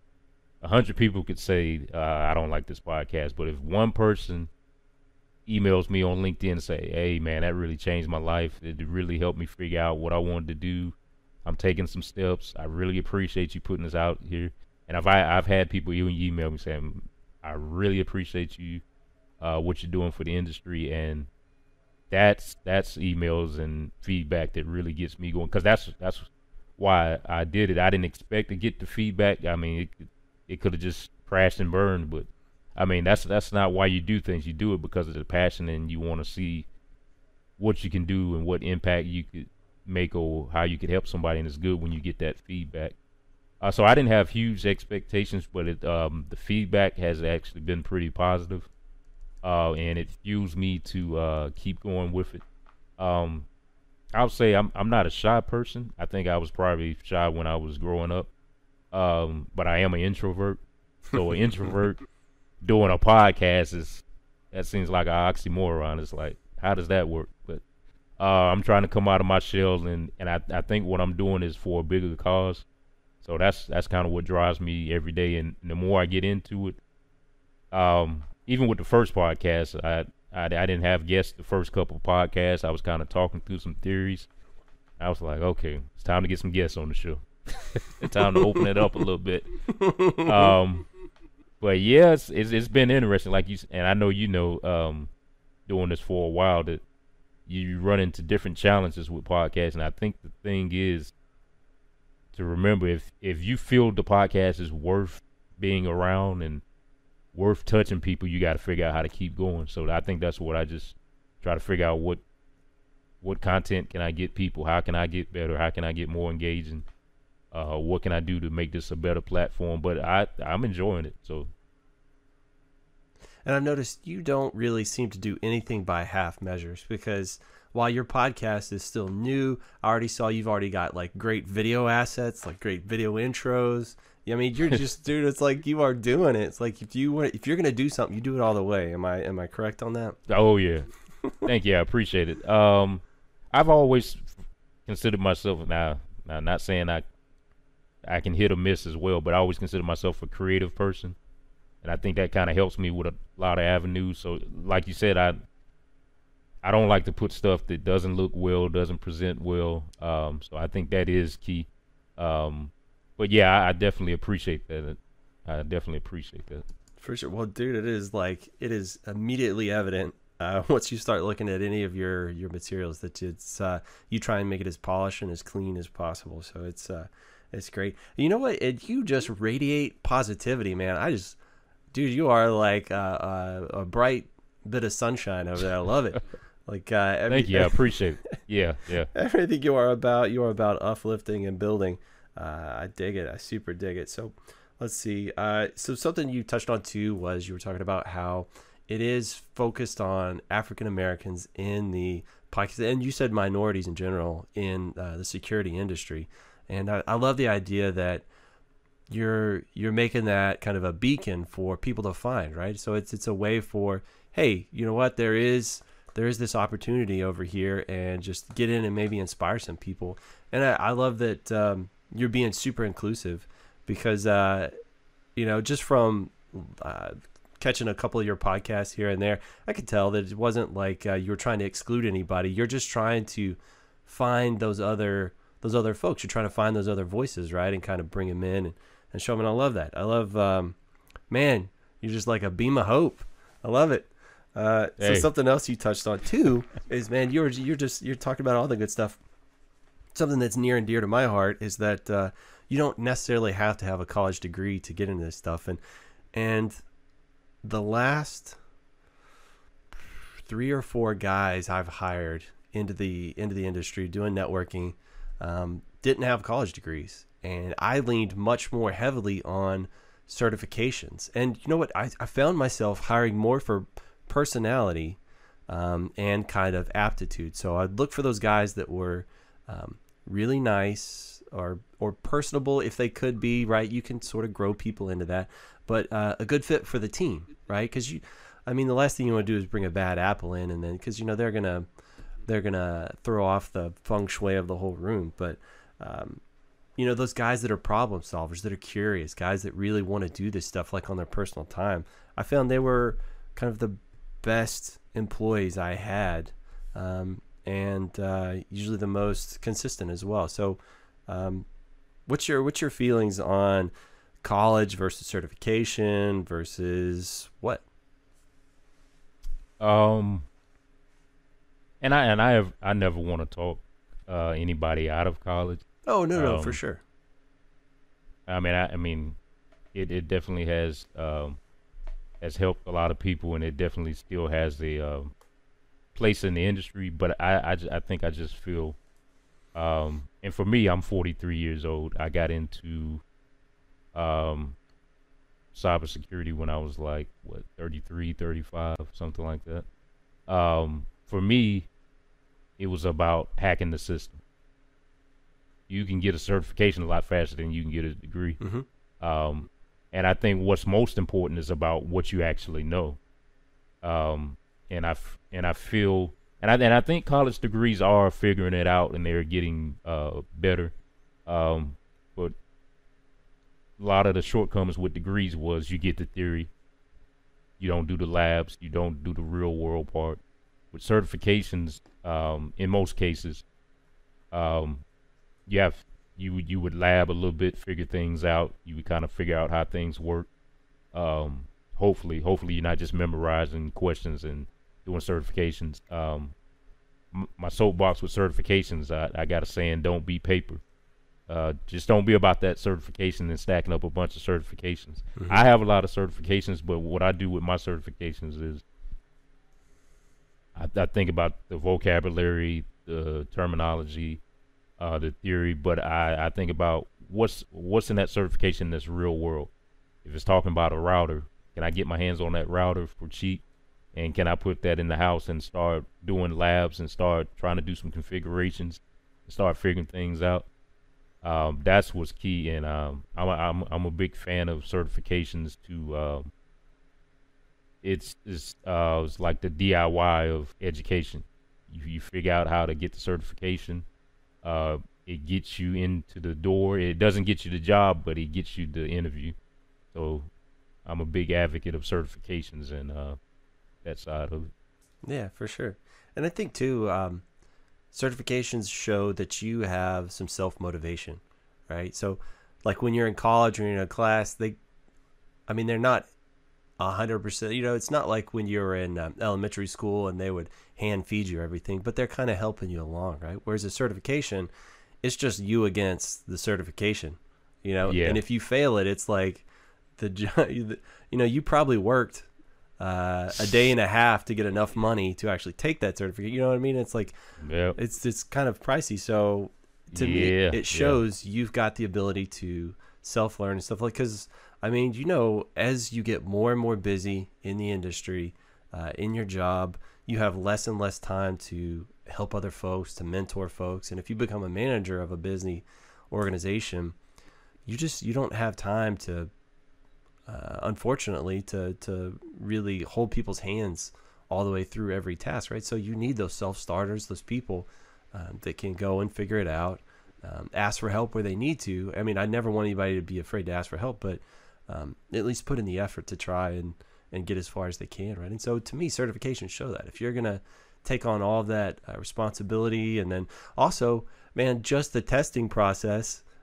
a hundred people could say, uh, I don't like this podcast, but if one person emails me on LinkedIn and say, hey man, that really changed my life. It really helped me figure out what I wanted to do. I'm taking some steps. I really appreciate you putting this out here. And I've, I've had people even email me saying, I really appreciate you, uh, what you're doing for the industry. And that's that's emails and feedback that really gets me going, because that's that's why I did it. I didn't expect to get the feedback. I mean, it it could have just crashed and burned, but I mean that's that's not why you do things. You do it because of the passion, and you want to see what you can do and what impact you could make, or how you could help somebody. And it's good when you get that feedback. Uh, so I didn't have huge expectations, but it um, the feedback has actually been pretty positive. Uh, and it fuels me to uh, keep going with it. Um, I'll say I'm I'm not a shy person. I think I was probably shy when I was growing up, um, but I am an introvert. So an introvert doing a podcast is that seems like an oxymoron. It's like, how does that work? But uh, I'm trying to come out of my shell, and and I I think what I'm doing is for a bigger cause. So that's that's kind of what drives me every day. And, and the more I get into it, um. Even with the first podcast, I, I I didn't have guests the first couple of podcasts. I was kind of talking through some theories. I was like, okay, it's time to get some guests on the show. It's time to open it up a little bit. Um, but yeah, it's, it's it's been interesting. Like you, and I know you know, um, doing this for a while, that you run into different challenges with podcasts. And I think the thing is to remember, if if you feel the podcast is worth being around and worth touching people, you got to figure out how to keep going. So I think that's what I just try to figure out. What what content can I get people? How can I get better? How can I get more engaging? Uh, what can I do to make this a better platform? But I I'm enjoying it. So, and I've noticed you don't really seem to do anything by half measures, because while your podcast is still new, I already saw you've already got like great video assets, like great video intros. I mean, you're just, dude, it's like you are doing it. It's like if you want, if you're going to do something, you do it all the way. Am I am I correct on that? Oh, yeah. Thank you. I appreciate it. Um, I've always considered myself, now, now not saying I I can hit or miss as well, but I always consider myself a creative person. And I think that kind of helps me with a lot of avenues. So like you said, I I don't like to put stuff that doesn't look well, doesn't present well. Um, so I think that is key. Um But yeah, I, I definitely appreciate that. I definitely appreciate that. For sure. Well, dude, it is like, it is immediately evident uh, once you start looking at any of your, your materials that it's, uh, you try and make it as polished and as clean as possible. So it's, uh, it's great. You know what? It, you just radiate positivity, man. I just, dude, you are like uh, uh, a bright bit of sunshine over there. I love it. Like, uh, every, thank you. I appreciate it. Yeah. Yeah. Everything you are about, you are about uplifting and building. Uh, I dig it. I super dig it. So let's see. Uh, so something you touched on too was you were talking about how it is focused on African Americans in the podcast, and you said minorities in general in uh, the security industry. And I, I love the idea that you're you're making that kind of a beacon for people to find, right? So it's it's a way for, hey, you know what, there is there is this opportunity over here, and just get in and maybe inspire some people. And I, I love that. Um, You're being super inclusive, because, uh, you know, just from uh, catching a couple of your podcasts here and there, I could tell that it wasn't like uh, you were trying to exclude anybody. You're just trying to find those other those other folks. You're trying to find those other voices, right, and kind of bring them in and, and show them. And I love that. I love, um, man, You're just like a beam of hope. I love it. Uh, Hey. So something else you touched on too is, man, you're you're just you're talking about all the good stuff. Something that's near and dear to my heart is that uh, you don't necessarily have to have a college degree to get into this stuff, and and the last three or four guys I've hired into the into the industry doing networking um, didn't have college degrees, and I leaned much more heavily on certifications. And you know what? I, I found myself hiring more for personality um, and kind of aptitude. So I'd look for those guys that were um, really nice or or personable if they could be, right? You can sort of grow people into that, but uh, a good fit for the team, right? Because you, I mean, the last thing you want to do is bring a bad apple in, and then because you know they're gonna they're gonna throw off the feng shui of the whole room. But um, you know, those guys that are problem solvers, that are curious, guys that really want to do this stuff like on their personal time, I found they were kind of the best employees I had, um, and uh, usually the most consistent as well. So, um, what's your what's your feelings on college versus certification versus what? Um, and I and I have I never want to talk uh, anybody out of college. Oh no, no, Um, for sure. I mean, I, I mean, it, it definitely has um, has helped a lot of people, and it definitely still has a um, place in the industry. But I, I, ju- I think I just feel, um, and for me, I'm forty-three years old. I got into um, cybersecurity when I was like what thirty-three, thirty-five, something like that. Um, for me, it was about hacking the system. You can get a certification a lot faster than you can get a degree. Mm-hmm. Um, and I think what's most important is about what you actually know. Um, and I f- and I feel and I and I think college degrees are figuring it out, and they're getting uh, better. Um, but a lot of the shortcomings with degrees was you get the theory, you don't do the labs, you don't do the real world part. With certifications, um, in most cases, um, you have you you would lab a little bit, figure things out. You would kind of figure out how things work. Um, hopefully, hopefully you're not just memorizing questions and doing certifications. Um, m- my soapbox with certifications, I, I got a saying: don't be paper. Uh, just don't be about that certification and stacking up a bunch of certifications. Mm-hmm. I have a lot of certifications, but what I do with my certifications is I, I think about the vocabulary, the terminology, uh, the theory, but I, I think about what's what's in that certification that's real world. If it's talking about a router, can I get my hands on that router for cheap? And can I put that in the house and start doing labs and start trying to do some configurations and start figuring things out? Um, that's what's key. And um, I'm, a, I'm, I'm a big fan of certifications to, um, it's, it's, uh, it's like the D I Y of education. You, you figure out how to get the certification. Uh, it gets you into the door. It doesn't get you the job, but it gets you the interview. So I'm a big advocate of certifications and uh, that side of it. Yeah, for sure. And I think too, um, certifications show that you have some self-motivation, right? So like when you're in college or you're in a class, they, I mean, they're not a hundred percent, you know, it's not like when you're in um, elementary school and they would hand feed you everything, but they're kind of helping you along, right? Whereas a certification, it's just you against the certification, you know? Yeah. And if you fail it, it's like the, jo- you know, you probably worked uh, a day and a half to get enough money to actually take that certificate. You know what I mean? It's like, Yep. it's it's kind of pricey. So to me, Yeah, it shows you've got the ability to self-learn and stuff like, because I mean, you know, as you get more and more busy in the industry, uh, in your job, you have less and less time to help other folks, to mentor folks. And if you become a manager of a busy organization, you just, you don't have time to, uh, unfortunately, to, to really hold people's hands all the way through every task, right? So you need those self-starters, those people um, that can go and figure it out, um, ask for help where they need to. I mean, I never want anybody to be afraid to ask for help, but um, at least put in the effort to try and, and get as far as they can, right? And so to me, certifications show that. If you're going to take on all of that uh, responsibility, and then also, man, just the testing process,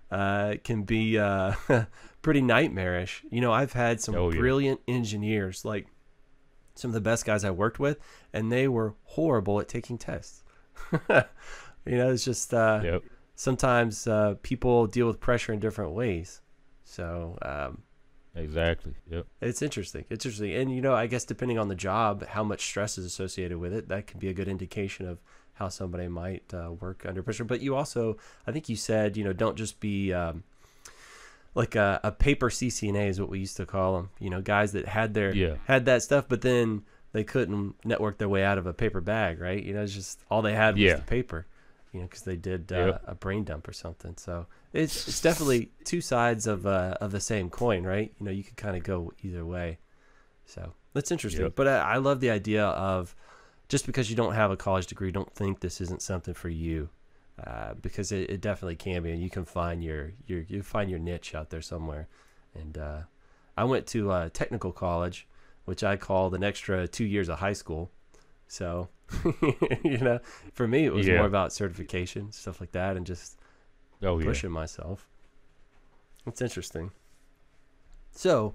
uh, can be uh, pretty nightmarish. You know, I've had some Oh, yeah. brilliant engineers, like some of the best guys I worked with, and they were horrible at taking tests. You know, it's just uh, Yep. sometimes uh, people deal with pressure in different ways. So um, Exactly. Yep. it's interesting. It's interesting. And, you know, I guess depending on the job, how much stress is associated with it, that can be a good indication of how somebody might uh, work under pressure. But you also, I think you said, you know, don't just be um, like a, a paper C C N A is what we used to call them. You know, guys that had their Yeah. had that stuff, but then they couldn't network their way out of a paper bag, right? You know, it's just all they had was Yeah. the paper, you know, because they did uh, Yep. a brain dump or something. So it's it's definitely two sides of uh, of the same coin, right? You know, you could kind of go either way. So that's interesting. Yep. But I, I love the idea of just because you don't have a college degree, don't think this isn't something for you, uh, because it, it definitely can be, and you can find your your you find your niche out there somewhere. And uh, I went to uh, technical college, which I called an extra two years of high school. So, you know, for me, it was Yeah. more about certification, stuff like that, and just Oh, yeah. pushing myself. It's interesting. So,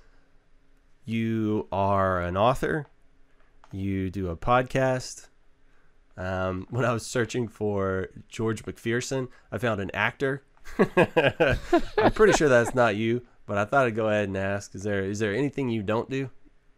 you are an author. You do a podcast. Um, when I was searching for George McPherson, I found an actor. I'm pretty sure that's not you, but I thought I'd go ahead and ask: Is there is there anything you don't do?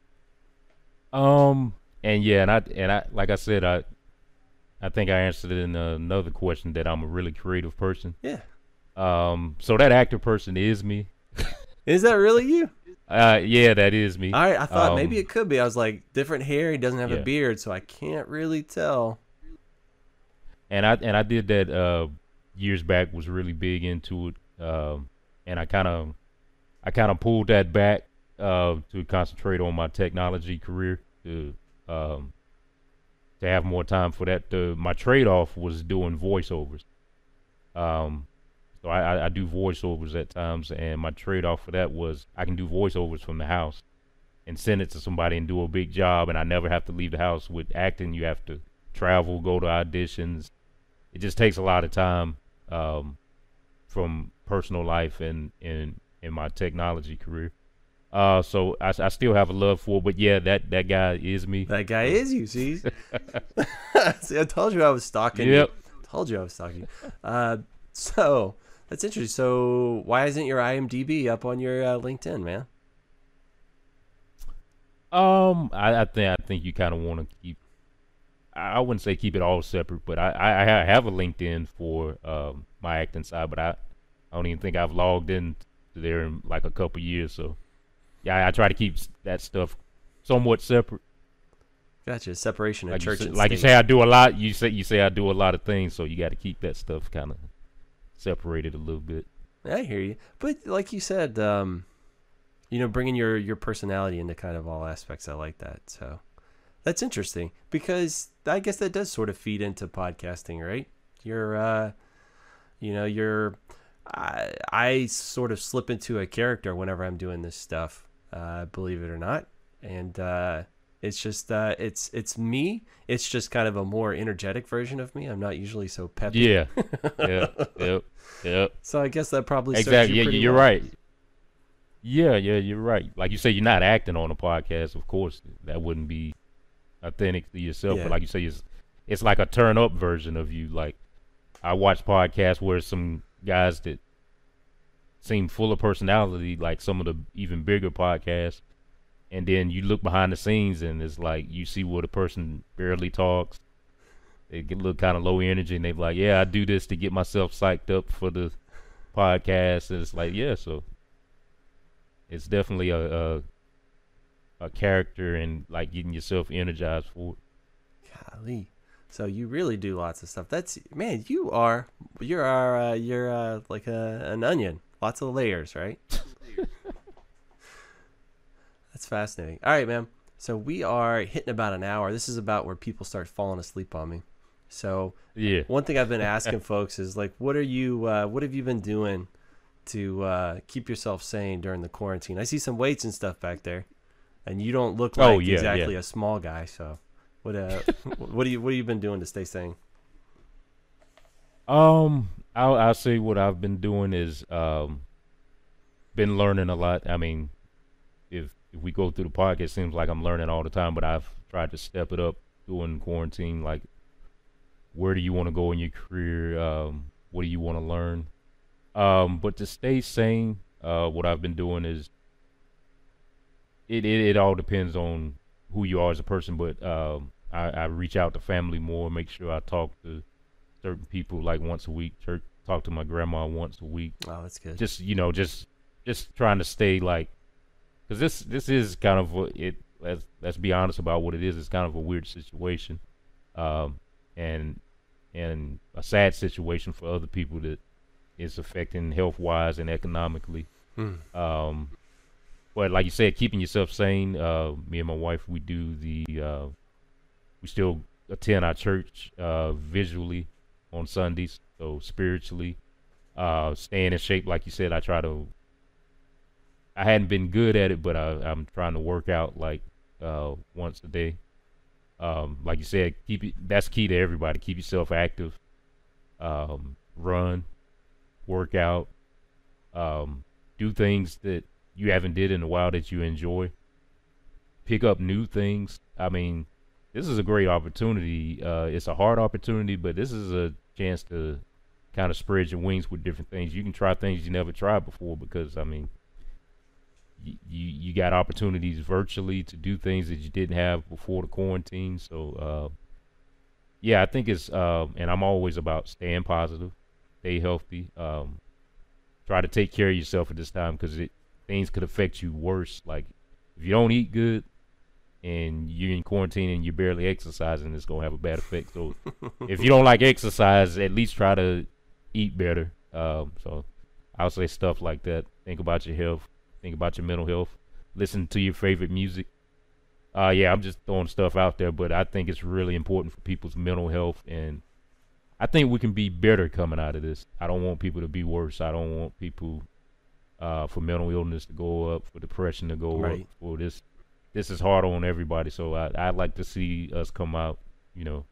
Um, and yeah, and I and I like I said, I I think I answered it in another question that I'm a really creative person. Yeah. Um, so that actor person is me. Is that really you? Uh, yeah, that is me. All right, I thought maybe Um, it could be. I was like, different hair. He doesn't have a Yeah. beard, so I can't really tell. And I and I did that uh years back. Was really big into it. Um, and I kind of I kind of pulled that back uh to concentrate on my technology career. To um to have more time for that. The my trade off was doing voiceovers. Um, so I, I I do voiceovers at times, and my trade off for that was I can do voiceovers from the house and send it to somebody and do a big job, and I never have to leave the house. With acting, you have to travel, go to auditions. It just takes a lot of time um, from personal life and in in my technology career. Uh, so I, I still have a love for it, but yeah, that, that guy is me. That guy is you, see? See, I told you I was stalking Yep. you. Told you I was stalking you. Uh, so, that's interesting. So, why isn't your I M D B up on your uh, LinkedIn, man? Um, I, I think I think you kind of want to keep. I I wouldn't say keep it all separate, but I, I, I have a LinkedIn for um my acting side, but I, I don't even think I've logged in to there in like a couple years. So yeah, I, I try to keep s- that stuff somewhat separate. Gotcha. Separation of Like you church say, and like you state. say, I do a lot. You say you say I do a lot of things, so you got to keep that stuff kind of separated a little bit. I hear you. But like you said, um, you know, bringing your, your personality into kind of all aspects, I like that. So that's interesting because I guess that does sort of feed into podcasting, right? You're, uh, you know, you're, I, I sort of slip into a character whenever I'm doing this stuff, uh, believe it or not. And, uh, it's just, uh, it's, it's me. It's just kind of a more energetic version of me. I'm not usually so peppy. Yeah, yeah, yep, yep. So I guess that probably serves Exactly. you Yeah, pretty you're well. right. Yeah, yeah, you're right. Like you say, you're not acting on a podcast. Of course, that wouldn't be authentic to yourself. Yeah. But like you say, it's it's like a turn up version of you. Like I watch podcasts where some guys that seem full of personality, like some of the even bigger podcasts, and then you look behind the scenes and it's like you see where the person barely talks. They get look kind of low energy, and they're like, "Yeah, I do this to get myself psyched up for the podcast." And it's like, yeah, so it's definitely a a, a character and like getting yourself energized for it. Golly. So you really do lots of stuff. That's man, you are you're uh, you're uh, like a, an onion. Lots of layers, right? That's fascinating. All right, man. So we are hitting about an hour. This is about where people start falling asleep on me. So Yeah. one thing I've been asking folks is like, what are you uh, what have you been doing to uh, keep yourself sane during the quarantine? I see some weights and stuff back there, and you don't look like Oh, yeah, exactly yeah. a small guy. So what uh what do you what have you been doing to stay sane? Um, I'll I'll say what I've been doing is um been learning a lot. I mean, if if we go through the podcast, it seems like I'm learning all the time, but I've tried to step it up during quarantine. Like, where do you want to go in your career? Um, what do you want to learn? Um, but to stay sane, uh, what I've been doing is it, it, it all depends on who you are as a person. But um, I, I reach out to family more, make sure I talk to certain people like once a week. Church, talk to my grandma once a week. Oh, that's good. Just you know, just just trying to stay like, because this this is kind of a, it. Let's let's be honest about what it is. It's kind of a weird situation, um, and and a sad situation for other people that is affecting health wise and economically. Hmm. Um, but like you said, keeping yourself sane. Uh, me and my wife, we do the uh, we still attend our church uh, visually on Sundays, so spiritually, uh, staying in shape. Like you said, I try to. I hadn't been good at it, but I, I'm trying to work out like uh, once a day. Um, like you said, keep it. That's key to everybody. Keep yourself active. Um, run, work out, um, do things that you haven't did in a while that you enjoy. Pick up new things. I mean, this is a great opportunity. Uh, it's a hard opportunity, but this is a chance to kind of spread your wings with different things. You can try things you never tried before because, I mean, you you got opportunities virtually to do things that you didn't have before the quarantine. So uh, yeah, I think it's uh, and I'm always about staying positive, stay healthy, um, try to take care of yourself at this time because it things could affect you worse. Like if you don't eat good and you're in quarantine and you're barely exercising, it's gonna have a bad effect. So if you don't like exercise, at least try to eat better. Um, so I'll say stuff like that. Think about your health. Think about your mental health. Listen to your favorite music. Uh, yeah, I'm just throwing stuff out there, but I think it's really important for people's mental health, and I think we can be better coming out of this. I don't want people to be worse. I don't want people uh, for mental illness to go up, for depression to go Right. up. For this, this is hard on everybody. So I, I'd like to see us come out, you know,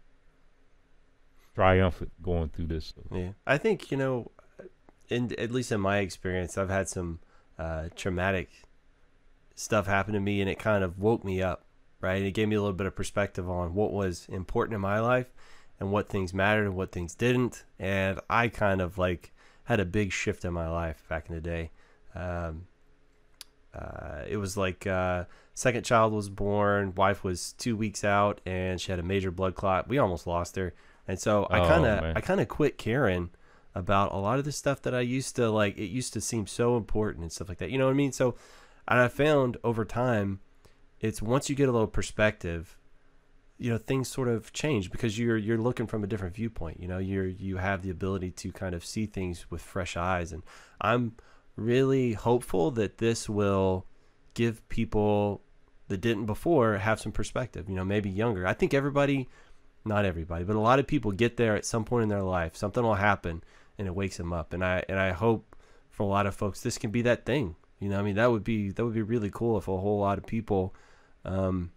triumphant going through this. So. Yeah, I think you know, in at least in my experience, I've had some uh, traumatic stuff happen to me, and it kind of woke me up. Right, it gave me a little bit of perspective on what was important in my life, and what things mattered and what things didn't. And I kind of like had a big shift in my life back in the day. Um, uh, it was like uh, second child was born, wife was two weeks out, and she had a major blood clot. We almost lost her, and so I Oh, kind of man. I kind of quit caring about a lot of the stuff that I used to like. It used to seem so important and stuff like that. You know what I mean? So, and I found over time, it's once you get a little perspective, you know, things sort of change because you're you're looking from a different viewpoint. You know, you're you have the ability to kind of see things with fresh eyes, and I'm really hopeful that this will give people that didn't before have some perspective. You know, maybe younger. I think everybody, not everybody, but a lot of people get there at some point in their life. Something will happen, and it wakes them up. And I and I hope for a lot of folks this can be that thing. You know, I mean, that would be that would be really cool if a whole lot of people um,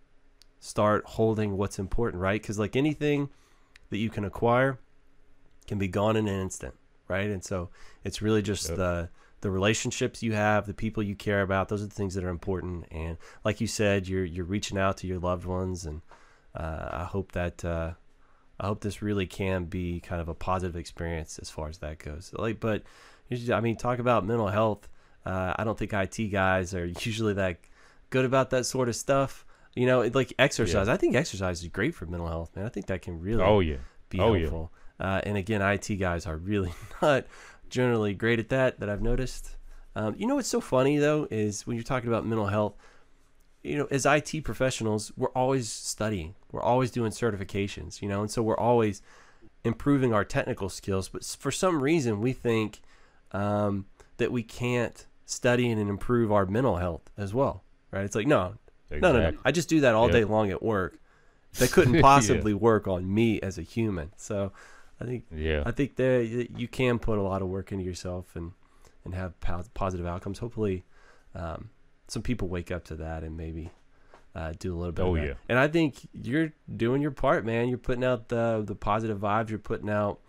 start holding what's important, right? Because like anything that you can acquire can be gone in an instant, right? And so it's really just Yep. the the relationships you have, the people you care about. Those are the things that are important. And like you said, you're you're reaching out to your loved ones, and uh, I hope that uh, I hope this really can be kind of a positive experience as far as that goes. Like, but I mean, talk about mental health. Uh, I don't think I T guys are usually that good about that sort of stuff. You know, it- like exercise. Yeah. I think exercise is great for mental health, man. I think that can really Oh yeah. be Oh, yeah. helpful. Uh, and again, I T guys are really not generally great at that, that I've noticed. Um, you know what's so funny, though, is when you're talking about mental health, you know, as I T professionals, we're always studying. We're always doing certifications, you know, and so we're always improving our technical skills. But s- for some reason, we think um, that we can't study and improve our mental health as well, right? It's like, no, no, no, no. Exactly. I just do that all Yep. day long at work. That couldn't Yeah. possibly work on me as a human. So I think Yeah. I think there you can put a lot of work into yourself and and have pos- positive outcomes. Hopefully, um, some people wake up to that and maybe uh, do a little bit. Oh, of that. yeah. And I think you're doing your part, man. You're putting out the the positive vibes. You're putting out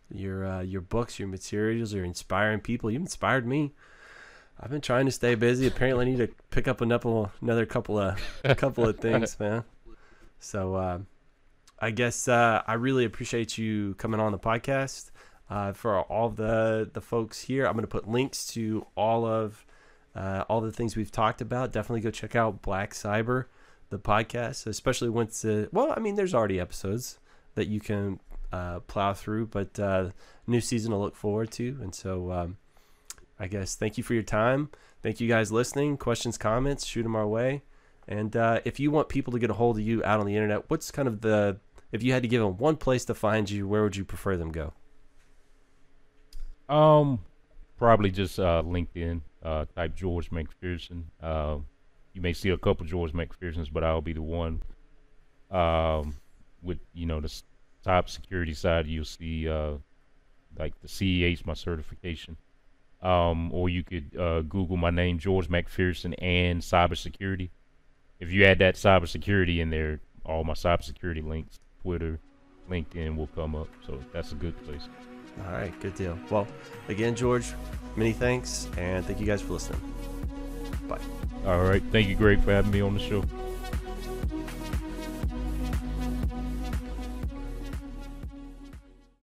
Your uh, your books, your materials are inspiring people. You've inspired me. I've been trying to stay busy. Apparently, I need to pick up another another couple of couple of things, man. So uh, I guess uh, I really appreciate you coming on the podcast. Uh, for all the the folks here, I'm going to put links to all of uh, all the things we've talked about. Definitely go check out Black Cyber, the podcast, especially once. Uh, well, I mean, there's already episodes that you can uh, plow through, but uh, new season to look forward to. And so, um, I guess thank you for your time. Thank you guys listening. Questions, comments, shoot them our way. And uh, if you want people to get a hold of you out on the internet, what's kind of the, if you had to give them one place to find you, where would you prefer them go? Um, probably just uh, LinkedIn. Uh, type George McPherson. Uh, you may see a couple George McPhersons, but I'll be the one. Um, with you know the s- top security side, you'll see uh, like the C E H, my certification. Um, or you could uh, Google my name, George McPherson, and cybersecurity. If you add that cybersecurity in there, all my cybersecurity links, Twitter, LinkedIn will come up. So that's a good place. All right, good deal. Well, again, George, many thanks, and thank you guys for listening. Bye. All right. Thank you, Greg, for having me on the show.